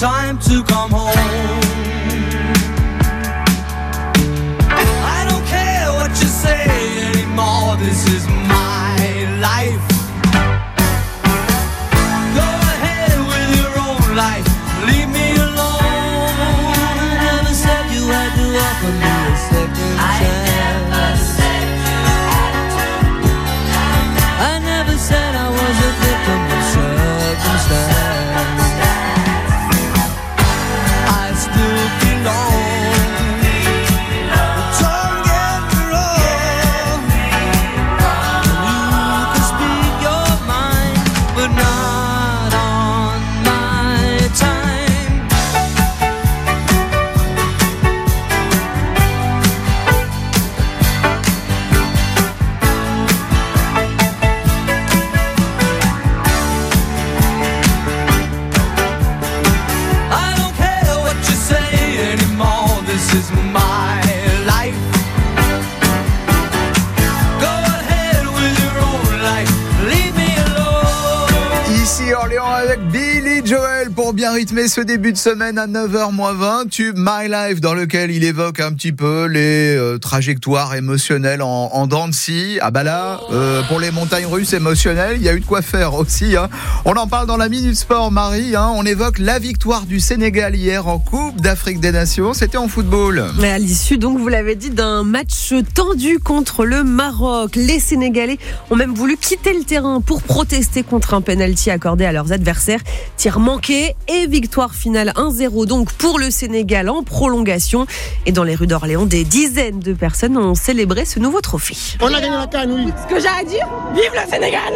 time to come home. I don't care what you say anymore, this is my life. Go ahead with your own life, leave me alone. I never said you had to offer me a second chance. I never said I was a victim of circumstance. I still belong. Don't get me wrong. You can speak your mind, but not on my time. I don't care what you say anymore, this is my life. Go ahead with your own life, leave me alone. Ici Orléans avec Billy Joel pour bien rythmer ce début de semaine à 9h-20, tube My Life dans lequel il évoque un petit peu les trajectoires émotionnelles en dents de scie. Ah bah là, pour les montagnes russes émotionnelles, il y a eu de quoi faire aussi. Hein. On en parle dans la Minute Sport, Marie. Hein. On évoque la victoire du Sénégal hier en Coupe d'Afrique des Nations. C'était en football. Mais à l'issue, donc, vous l'avez dit, d'un match tendu contre le Maroc. Les Sénégalais ont même voulu quitter le terrain pour protester contre un pénalty accordé à leurs adversaires. Tir manqué et victoire finale 1-0 donc pour le Sénégal en prolongation. Et dans les rues d'Orléans, des dizaines de personnes ont célébré ce nouveau trophée. On a gagné la CAN, oui. Ce que j'ai à dire, vive le Sénégal!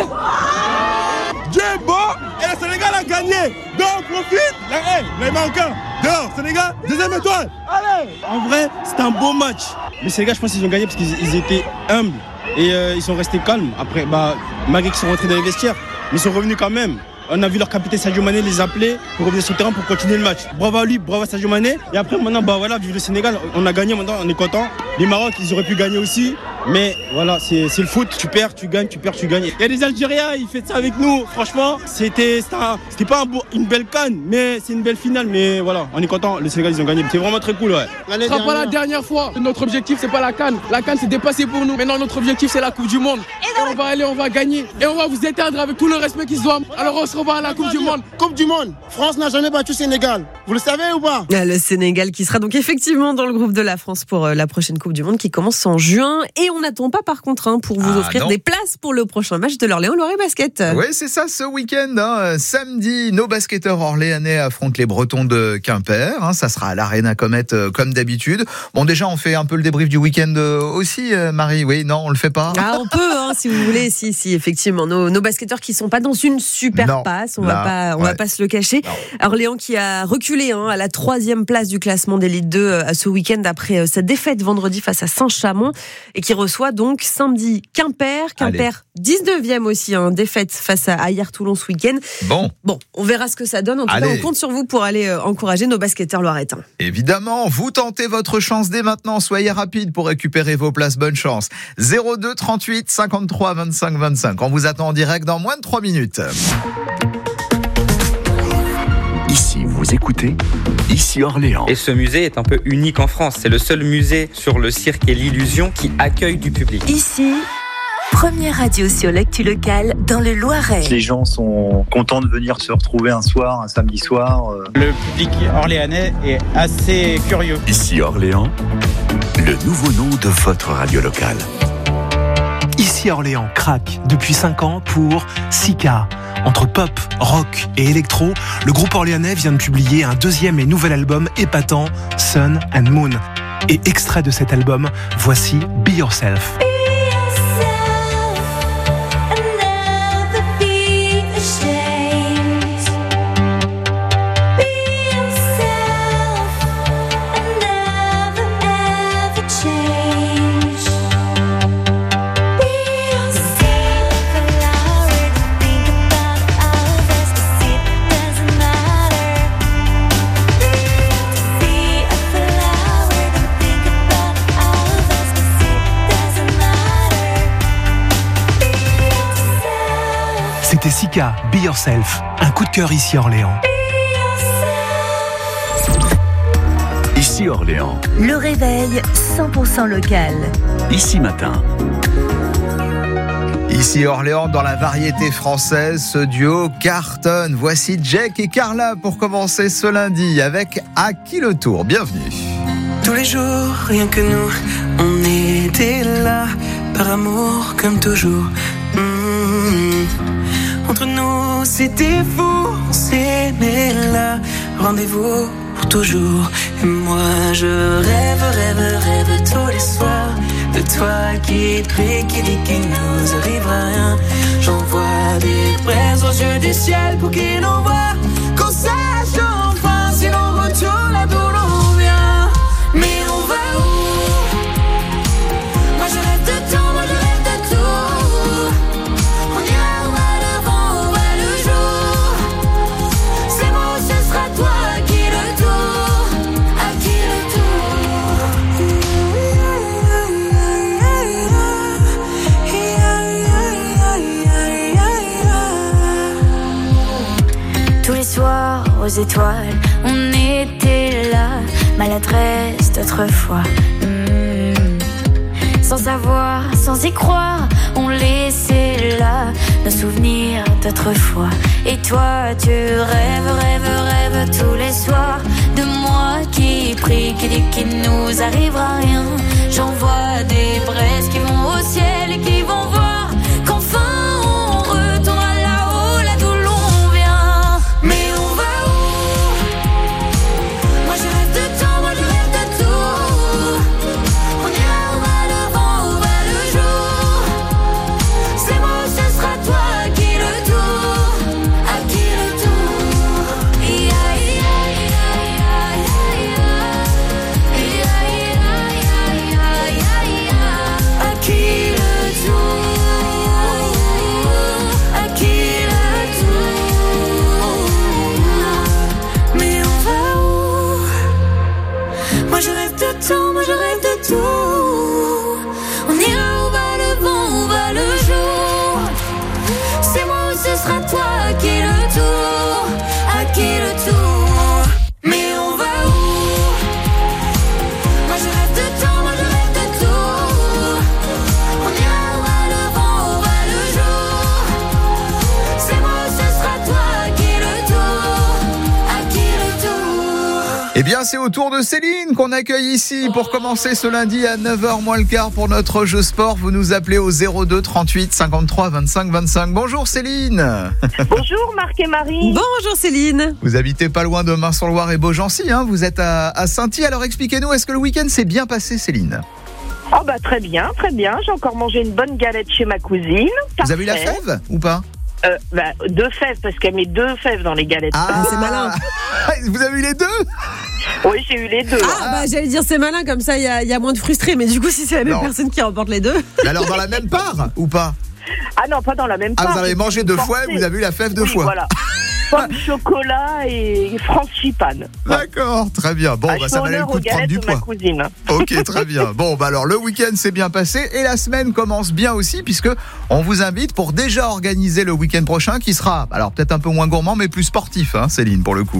Dieu est bon et le Sénégal a gagné. Donc on profite. Les Marocains. Dehors, Sénégal, deuxième étoile. Allez. En vrai, c'était un beau match. Le Sénégal, je pense qu'ils ont gagné parce qu'ils étaient humbles et ils sont restés calmes. Après, malgré qu'ils sont rentrés dans les vestiaires, mais ils sont revenus quand même. On a vu leur capitaine Sadio Mané les appeler pour revenir sur le terrain pour continuer le match. Bravo à lui, bravo à Sadio Mané. Et après maintenant, vive le Sénégal, on a gagné maintenant, on est content. Les Maroc, ils auraient pu gagner aussi. Mais voilà, c'est le foot, tu perds, tu gagnes, tu perds, tu gagnes. Il y a des Algériens, ils font ça avec nous. Franchement, c'était pas une belle CAN, mais c'est une belle finale. Mais voilà, on est content, le Sénégal, ils ont gagné. C'est vraiment très cool, ouais. Ce sera pas la dernière fois. Notre objectif, c'est pas la CAN. La CAN, c'est dépassé pour nous. Maintenant, notre objectif, c'est la Coupe du Monde. Et on va aller, on va gagner. Et on va vous éteindre avec tout le respect qui se doit. Alors on se revoit à la Coupe du Monde. Coupe du Monde. France n'a jamais battu Sénégal. Vous le savez ou pas? Le Sénégal qui sera donc effectivement dans le groupe de la France pour la prochaine Coupe du Monde qui commence en juin. Et on n'attend pas par contre pour vous offrir des places pour le prochain match de l'Orléans Loiret Basket. Oui, c'est ça, ce week-end. Hein. Samedi, nos basketteurs orléanais affrontent les Bretons de Quimper. Hein. Ça sera à l'Arena Comet comme d'habitude. Bon, déjà, on fait un peu le débrief du week-end aussi, Marie. Oui, non, on le fait pas. Ah, on peut, hein, si vous voulez. Si, effectivement. Nos basketteurs qui sont pas dans une super passe. On va pas se le cacher. Non. Orléans qui a reculé à la 3e place du classement d'Élite 2 ce week-end après sa défaite vendredi face à Saint-Chamond et qui reçoit donc samedi Quimper 19e aussi, défaite face à hier Toulon ce week-end. Bon, on verra ce que ça donne. En tout cas, on compte sur vous pour aller encourager nos basketteurs loiretains. Évidemment, vous tentez votre chance dès maintenant. Soyez rapide pour récupérer vos places. Bonne chance. 02 38 53 25 25. On vous attend en direct dans moins de 3 minutes. Ici, vous écoutez Ici Orléans. Et ce musée est un peu unique en France. C'est le seul musée sur le cirque et l'illusion qui accueille du public. Ici, première radio sur l'actu locale dans le Loiret. Les gens sont contents de venir se retrouver un soir, un samedi soir. Le public orléanais est assez curieux. Ici Orléans, le nouveau nom de votre radio locale. Ici Orléans craque depuis 5 ans pour Sika. Entre pop, rock et électro, le groupe orléanais vient de publier un 2e et nouvel album épatant, Sun and Moon. Et extrait de cet album, voici Be Yourself. C'était Sika, Be Yourself, un coup de cœur ici Orléans. Ici Orléans. Le réveil 100% local. Ici Matin. Ici Orléans, dans la variété française, ce duo cartonne. Voici Jake et Carla pour commencer ce lundi avec À qui le tour. Bienvenue. Tous les jours, rien que nous, on était là, par amour comme toujours. Entre nous, c'était fou, on s'aimait là, rendez-vous pour toujours. Et moi, je rêve tous les soirs de toi qui prie, qui dit qu'il nous arrivera rien. J'envoie des braises aux yeux du ciel pour qu'il envoie qu'on sache enfin si l'on retourne là d'où l'on vient. Mais on va où? Moi je rêve de temps, moi je rêve de tout. On ira où va le vent, où va le jour. C'est moi, ce sera toi à qui le tour, à qui le tour. Tous les soirs aux étoiles, on était là, maladresse d'autrefois. Sans savoir, sans y croire, on laissait là nos souvenirs d'autrefois. Et toi, tu rêves tous les soirs de moi qui prie, qui dit qu'il nous arrivera rien. J'envoie des braises qui vont au ciel et qui vont voir qu'enfin on retournera là-haut, là d'où l'on vient. Mais on va où? Moi je rêve de temps, moi je rêve de tout. On ira où va le vent, où va le jour. C'est moi, ce sera toi à qui le tour, à qui le tour. À qui le tour, à qui le tour. Mais on va où? Moi je rêve de temps, moi je rêve de tout. On ira où va le vent, où va le jour. C'est moi ou ce sera toi à qui le tour, à qui le tour. Mais on va où? Moi je rêve de temps, moi je rêve de tout. On ira où va le vent, où va le jour. C'est moi ou ce sera toi à qui le tour, à qui le tour. Eh bien, c'est au tour de Céline qu'on accueille ici pour commencer ce lundi à 9h moins le quart pour notre jeu sport. Vous nous appelez au 02 38 53 25 25. Bonjour Céline. Bonjour Marc et Marie. Bonjour Céline. Vous habitez pas loin de Main-sur-Loire et Beaugency, hein. Vous êtes à Saint-Y. Alors expliquez-nous, est-ce que le week-end s'est bien passé, Céline? Oh bah très bien. J'ai encore mangé une bonne galette chez ma cousine. Vous avez eu la Parfait. fève ou pas? Deux fèves, parce qu'elle met deux fèves dans les galettes. Ah, c'est malin. Vous avez eu les deux? Oui, j'ai eu les deux. J'allais dire c'est malin, comme ça il y a moins de frustrés. Mais du coup, si c'est la même Non. personne qui remporte les deux. Mais alors dans la même part ou pas? Ah non, pas dans la même part. Ah, vous avez mangé deux fois et vous avez eu la fève deux fois. Voilà. Pomme chocolat et frangipane. D'accord, très bien. Bon, ça valait le coup de prendre du poids. Cousine. Ok, très bien. Bon, alors le week-end s'est bien passé et la semaine commence bien aussi puisque on vous invite pour déjà organiser le week-end prochain qui sera, alors peut-être un peu moins gourmand mais plus sportif, hein, Céline, pour le coup.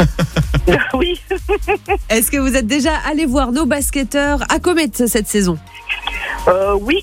Oui. Est-ce que vous êtes déjà allé voir nos basketteurs à Comet cette saison? Oui,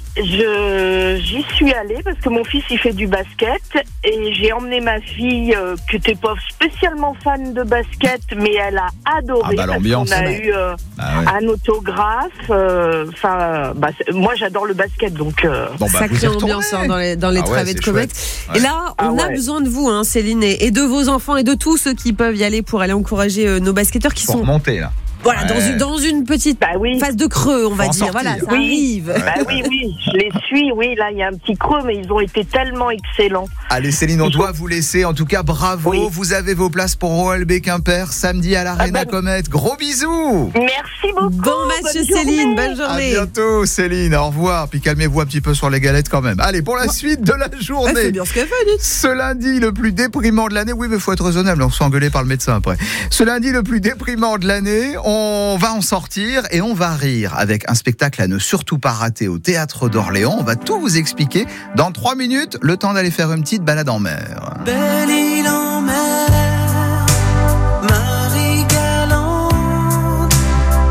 j'y suis allée parce que mon fils il fait du basket et j'ai emmené ma fille qui n'était pas spécialement fan de basket mais elle a adoré parce l'ambiance, qu'on a eu un autographe. Moi j'adore le basket donc. Sacrée ambiance dans les travées de Comet. Et là on a besoin de vous, hein, Céline, et de vos enfants et de tous ceux qui peuvent y aller pour aller encourager nos basketteurs qui sont remonter là. Voilà, dans une petite phase de creux, on va dire. Voilà, ça arrive. Oui, je les suis. Oui, là, il y a un petit creux, mais ils ont été tellement excellents. Allez, Céline, on doit vous laisser. En tout cas, bravo. Oui. Vous avez vos places pour OLB Quimper samedi à l'Arena Comet. Gros bisous. Merci beaucoup. Bon match, Céline. Bonne journée. À bientôt, Céline. Au revoir. Puis calmez-vous un petit peu sur les galettes quand même. Allez, pour la suite de la journée. C'est bien ce qu'elle fait, ce lundi, le plus déprimant de l'année. Oui, mais il faut être raisonnable. On se fait engueuler par le médecin après. Ce lundi, le plus déprimant de l'année. On va en sortir et on va rire avec un spectacle à ne surtout pas rater au Théâtre d'Orléans. On va tout vous expliquer dans 3 minutes, le temps d'aller faire une petite balade en mer. Belle île en mer, Marie galante,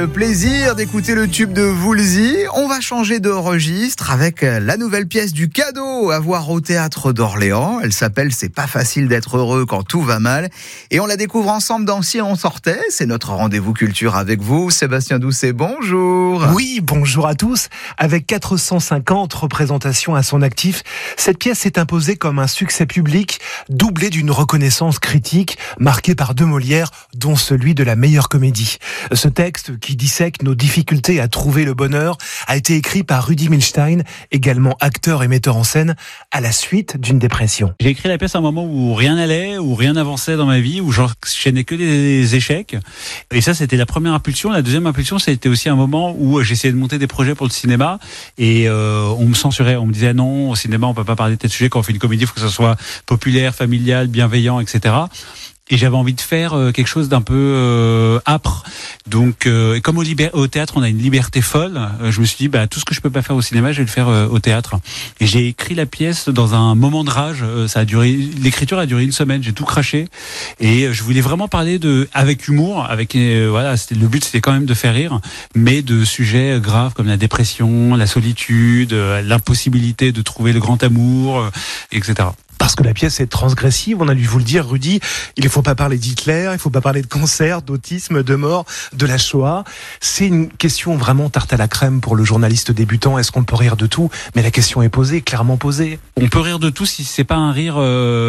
le plaisir d'écouter le tube de Woolsey. On va changer de registre avec la nouvelle pièce du cadeau à voir au théâtre d'Orléans. Elle s'appelle C'est pas facile d'être heureux quand tout va mal. Et on la découvre ensemble dans Si on sortait. C'est notre rendez-vous culture avec vous. Sébastien Doucet, bonjour. Oui, bonjour à tous. Avec 450 représentations à son actif, cette pièce s'est imposée comme un succès public, doublé d'une reconnaissance critique, marquée par 2 Molières, dont celui de la meilleure comédie. Ce texte, qui dissèque nos difficultés à trouver le bonheur, a été écrit par Rudi Milstein, également acteur et metteur en scène, à la suite d'une dépression. J'ai écrit la pièce à un moment où rien n'allait, où rien n'avançait dans ma vie, où j'enchaînais que des échecs. Et ça, c'était la première impulsion. La deuxième impulsion, c'était aussi un moment où j'essayais de monter des projets pour le cinéma et on me censurait. On me disait non, au cinéma, on peut pas parler de tel sujet. Quand on fait une comédie, il faut que ça soit populaire, familial, bienveillant, etc. Et j'avais envie de faire quelque chose d'un peu âpre. Donc, comme au théâtre, on a une liberté folle, je me suis dit, tout ce que je peux pas faire au cinéma, je vais le faire au théâtre. Et j'ai écrit la pièce dans un moment de rage. L'écriture a duré 1 semaine. J'ai tout craché. Et je voulais vraiment parler avec humour, le but, c'était quand même de faire rire, mais de sujets graves comme la dépression, la solitude, l'impossibilité de trouver le grand amour, etc. Parce que la pièce est transgressive, on a dû vous le dire, Rudy, il ne faut pas parler d'Hitler, il ne faut pas parler de cancer, d'autisme, de mort, de la Shoah. C'est une question vraiment tarte à la crème pour le journaliste débutant. Est-ce qu'on peut rire de tout ? Mais la question est posée, clairement posée. On peut rire de tout si c'est pas un rire,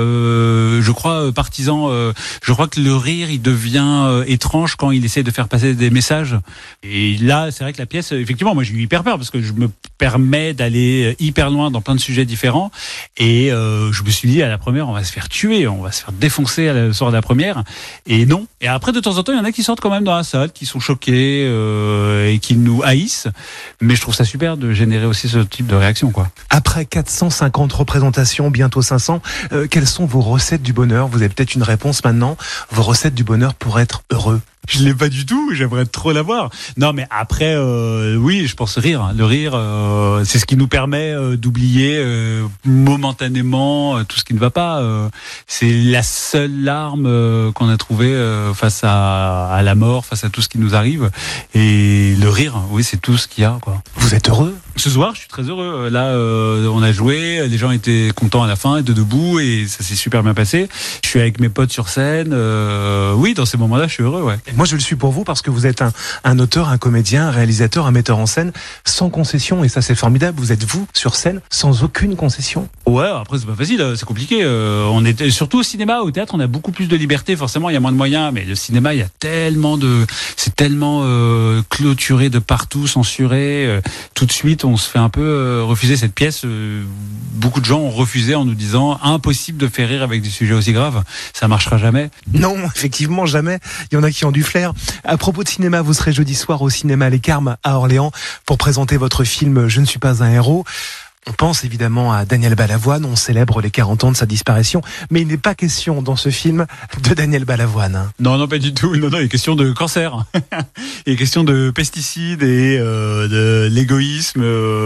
je crois, partisan. Je crois que le rire, il devient étrange quand il essaie de faire passer des messages. Et là, c'est vrai que la pièce, effectivement, moi j'ai eu hyper peur parce que je me permets d'aller hyper loin dans plein de sujets différents. Et je me suis dit à la première, on va se faire tuer, on va se faire défoncer le soir de la première. Et non. Et après, de temps en temps, il y en a qui sortent quand même dans la salle, qui sont choqués et qui nous haïssent. Mais je trouve ça super de générer aussi ce type de réaction, quoi. Après 450 représentations, bientôt 500, quelles sont vos recettes du bonheur ? Vous avez peut-être une réponse maintenant. Vos recettes du bonheur pour être heureux ? Je l'ai pas du tout, j'aimerais trop l'avoir. Non, mais après, oui, je pense rire. Le rire, c'est ce qui nous permet d'oublier momentanément tout ce qui ne va pas. C'est la seule larme qu'on a trouvée face à la mort, face à tout ce qui nous arrive. Et le rire, oui, c'est tout ce qu'il y a, quoi. Vous êtes heureux ? Ce soir, je suis très heureux. Là, on a joué, les gens étaient contents à la fin, étaient debout, et ça s'est super bien passé. Je suis avec mes potes sur scène. Oui, dans ces moments-là, je suis heureux, ouais. Moi, je le suis pour vous parce que vous êtes un auteur, un comédien, un réalisateur, un metteur en scène sans concession. Et ça, c'est formidable. Vous êtes vous sur scène sans aucune concession. Ouais, après, c'est pas facile. C'est compliqué. On est surtout au cinéma, au théâtre, on a beaucoup plus de liberté. Forcément, il y a moins de moyens. Mais le cinéma, il y a c'est tellement clôturé de partout, censuré. Tout de suite, on se fait un peu refuser cette pièce. Beaucoup de gens ont refusé en nous disant impossible de faire rire avec des sujets aussi graves. Ça marchera jamais. Non, effectivement, jamais. Il y en a qui ont du flair. À propos de cinéma, vous serez jeudi soir au cinéma Les Carmes à Orléans pour présenter votre film Je ne suis pas un héros. On pense évidemment à Daniel Balavoine, on célèbre les 40 ans de sa disparition, mais il n'est pas question dans ce film de Daniel Balavoine. Non, pas du tout. Non, il est question de cancer. Il est question de pesticides et de l'égoïsme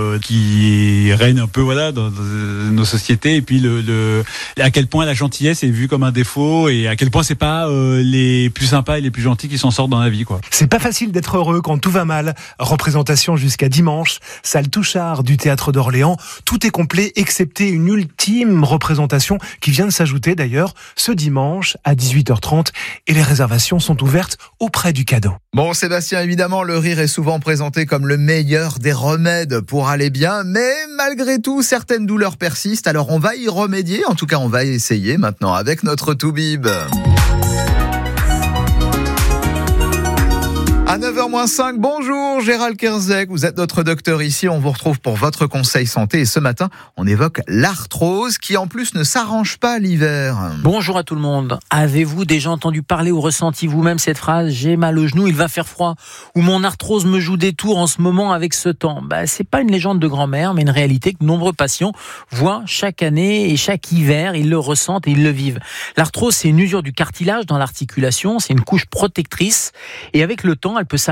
qui règne un peu dans nos sociétés. Et puis à quel point la gentillesse est vue comme un défaut et à quel point c'est pas les plus sympas et les plus gentils qui s'en sortent dans la vie, quoi. C'est pas facile d'être heureux quand tout va mal. Représentation jusqu'à dimanche, salle Touchard du Théâtre d'Orléans. Tout est complet, excepté une ultime représentation qui vient de s'ajouter d'ailleurs ce dimanche à 18h30 et les réservations sont ouvertes auprès du cadeau. Bon, Sébastien, évidemment, le rire est souvent présenté comme le meilleur des remèdes pour aller bien, mais malgré tout, certaines douleurs persistent. Alors on va y remédier, en tout cas on va essayer maintenant avec notre Toubib. À 9h-5, bonjour Gérald Kerzek, vous êtes notre docteur ici, on vous retrouve pour votre conseil santé et ce matin on évoque l'arthrose qui en plus ne s'arrange pas l'hiver. Bonjour à tout le monde, avez-vous déjà entendu parler ou ressenti vous-même cette phrase « j'ai mal au genou, il va faire froid » ou « mon arthrose me joue des tours en ce moment avec ce temps ». C'est pas une légende de grand-mère mais une réalité que de nombreux patients voient chaque année et chaque hiver, ils le ressentent et ils le vivent. L'arthrose c'est une usure du cartilage dans l'articulation, c'est une couche protectrice et avec le temps elle peut s'amener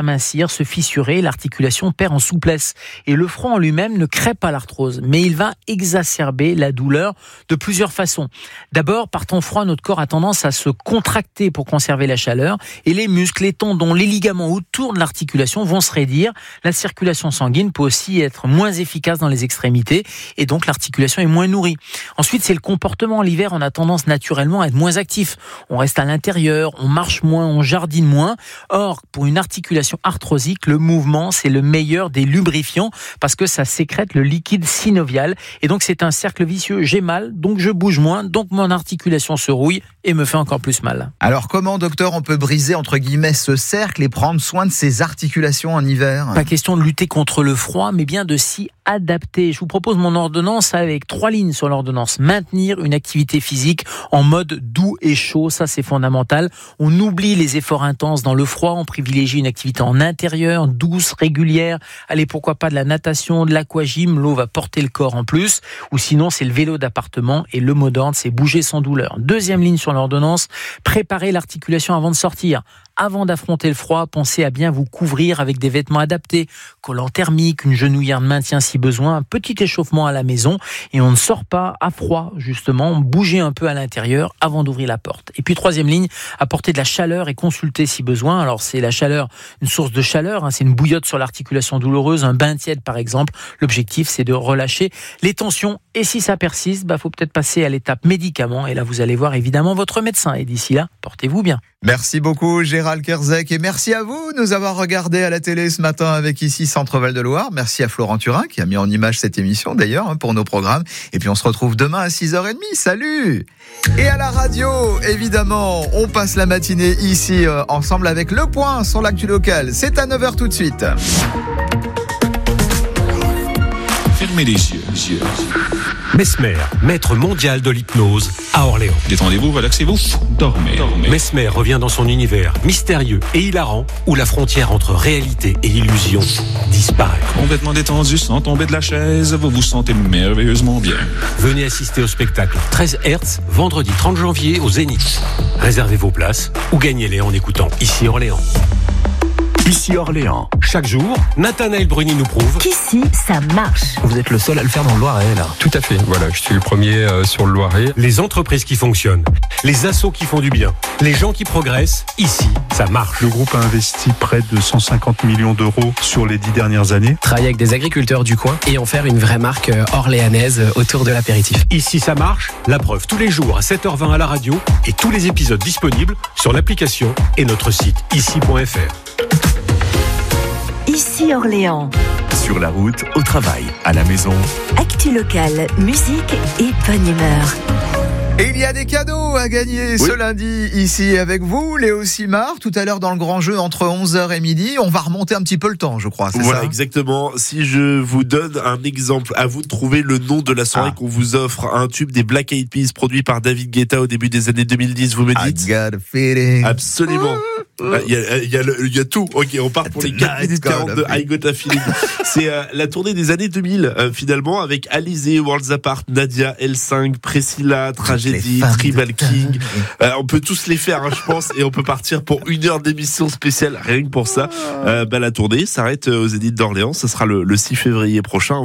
s'amincir, se fissurer, l'articulation perd en souplesse. Et le froid en lui-même ne crée pas l'arthrose, mais il va exacerber la douleur de plusieurs façons. D'abord, par temps froid, notre corps a tendance à se contracter pour conserver la chaleur et les muscles, les tendons, les ligaments autour de l'articulation vont se raidir. La circulation sanguine peut aussi être moins efficace dans les extrémités et donc l'articulation est moins nourrie. Ensuite, c'est le comportement. L'hiver, on a tendance naturellement à être moins actif. On reste à l'intérieur, on marche moins, on jardine moins. Or, pour une articulation arthrosique, le mouvement, c'est le meilleur des lubrifiants parce que ça sécrète le liquide synovial et donc c'est un cercle vicieux. J'ai mal, donc je bouge moins, donc mon articulation se rouille et me fait encore plus mal. Alors comment, docteur, on peut briser entre guillemets ce cercle et prendre soin de ses articulations en hiver? Pas question de lutter contre le froid, mais bien de s'y adapter. Je vous propose mon ordonnance avec 3 lignes sur l'ordonnance. Maintenir une activité physique en mode doux et chaud, ça c'est fondamental. On oublie les efforts intenses dans le froid, on privilégie une activité en intérieur, douce, régulière. Allez, pourquoi pas de la natation, de l'aquagym, l'eau va porter le corps en plus. Ou sinon, c'est le vélo d'appartement et le mot d'ordre, c'est bouger sans douleur. 2e ligne sur l'ordonnance, préparer l'articulation avant de sortir. Avant d'affronter le froid, pensez à bien vous couvrir avec des vêtements adaptés, collant thermique, une genouillère de maintien si besoin, un petit échauffement à la maison et on ne sort pas à froid justement, bougez un peu à l'intérieur avant d'ouvrir la porte. Et puis 3e ligne, apporter de la chaleur et consulter si besoin. Alors c'est la chaleur, une source de chaleur, c'est une bouillotte sur l'articulation douloureuse, un bain tiède par exemple. L'objectif c'est de relâcher les tensions et si ça persiste, faut peut-être passer à l'étape médicament et là vous allez voir évidemment votre médecin et d'ici là, portez-vous bien. Merci beaucoup Gérald Kerzek et merci à vous de nous avoir regardé à la télé ce matin avec ici Centre Val de Loire. Merci à Florent Turin qui a mis en image cette émission d'ailleurs pour nos programmes. Et puis on se retrouve demain à 6h30. Salut! Et à la radio, évidemment, on passe la matinée ici ensemble avec Le Point sur l'actu locale. C'est à 9h tout de suite. Fermez les yeux. Mesmer, maître mondial de l'hypnose à Orléans. Détendez-vous, relaxez-vous, dormez. Mesmer revient dans son univers mystérieux et hilarant où la frontière entre réalité et illusion disparaît. Complètement détendu, sans tomber de la chaise, vous vous sentez merveilleusement bien. Venez assister au spectacle 13 Hertz, vendredi 30 janvier au Zénith. Réservez vos places ou gagnez-les en écoutant Ici Orléans. Ici Orléans. Chaque jour, Nathanaël Bruni nous prouve qu'ici, ça marche. Vous êtes le seul à le faire dans le Loiret, là. Tout à fait. Voilà, je suis le premier sur le Loiret. Les entreprises qui fonctionnent, les assos qui font du bien, les gens qui progressent, ici, ça marche. Le groupe a investi près de 150 millions d'euros sur les 10 dernières années. Travailler avec des agriculteurs du coin et en faire une vraie marque orléanaise autour de l'apéritif. Ici, ça marche. La preuve tous les jours à 7h20 à la radio et tous les épisodes disponibles sur l'application et notre site ici.fr. Ici Orléans. Sur la route, au travail, à la maison. Actu locale, musique et bonne humeur. Et il y a des cadeaux à gagner ce lundi ici avec vous, Léo Simard. Tout à l'heure dans le grand jeu entre 11h et midi, on va remonter un petit peu le temps, je crois. Voilà, ça exactement. Si je vous donne un exemple, à vous de trouver le nom de la soirée qu'on vous offre, un tube des Black Eyed Peas produit par David Guetta au début des années 2010, vous me dites? I got a feeling. Absolument. Il y a tout. Ok, on part pour les 4 minutes 40 de I Got a Feeling. C'est la tournée des années 2000 finalement avec Alizé, Worlds Apart, Nadia, L5, Priscilla, Tragédie, Tribal King. On peut tous les faire, je pense, et on peut partir pour 1 heure d'émission spéciale rien que pour ça. La tournée s'arrête aux Zénith d'Orléans. Ça sera le 6 février prochain.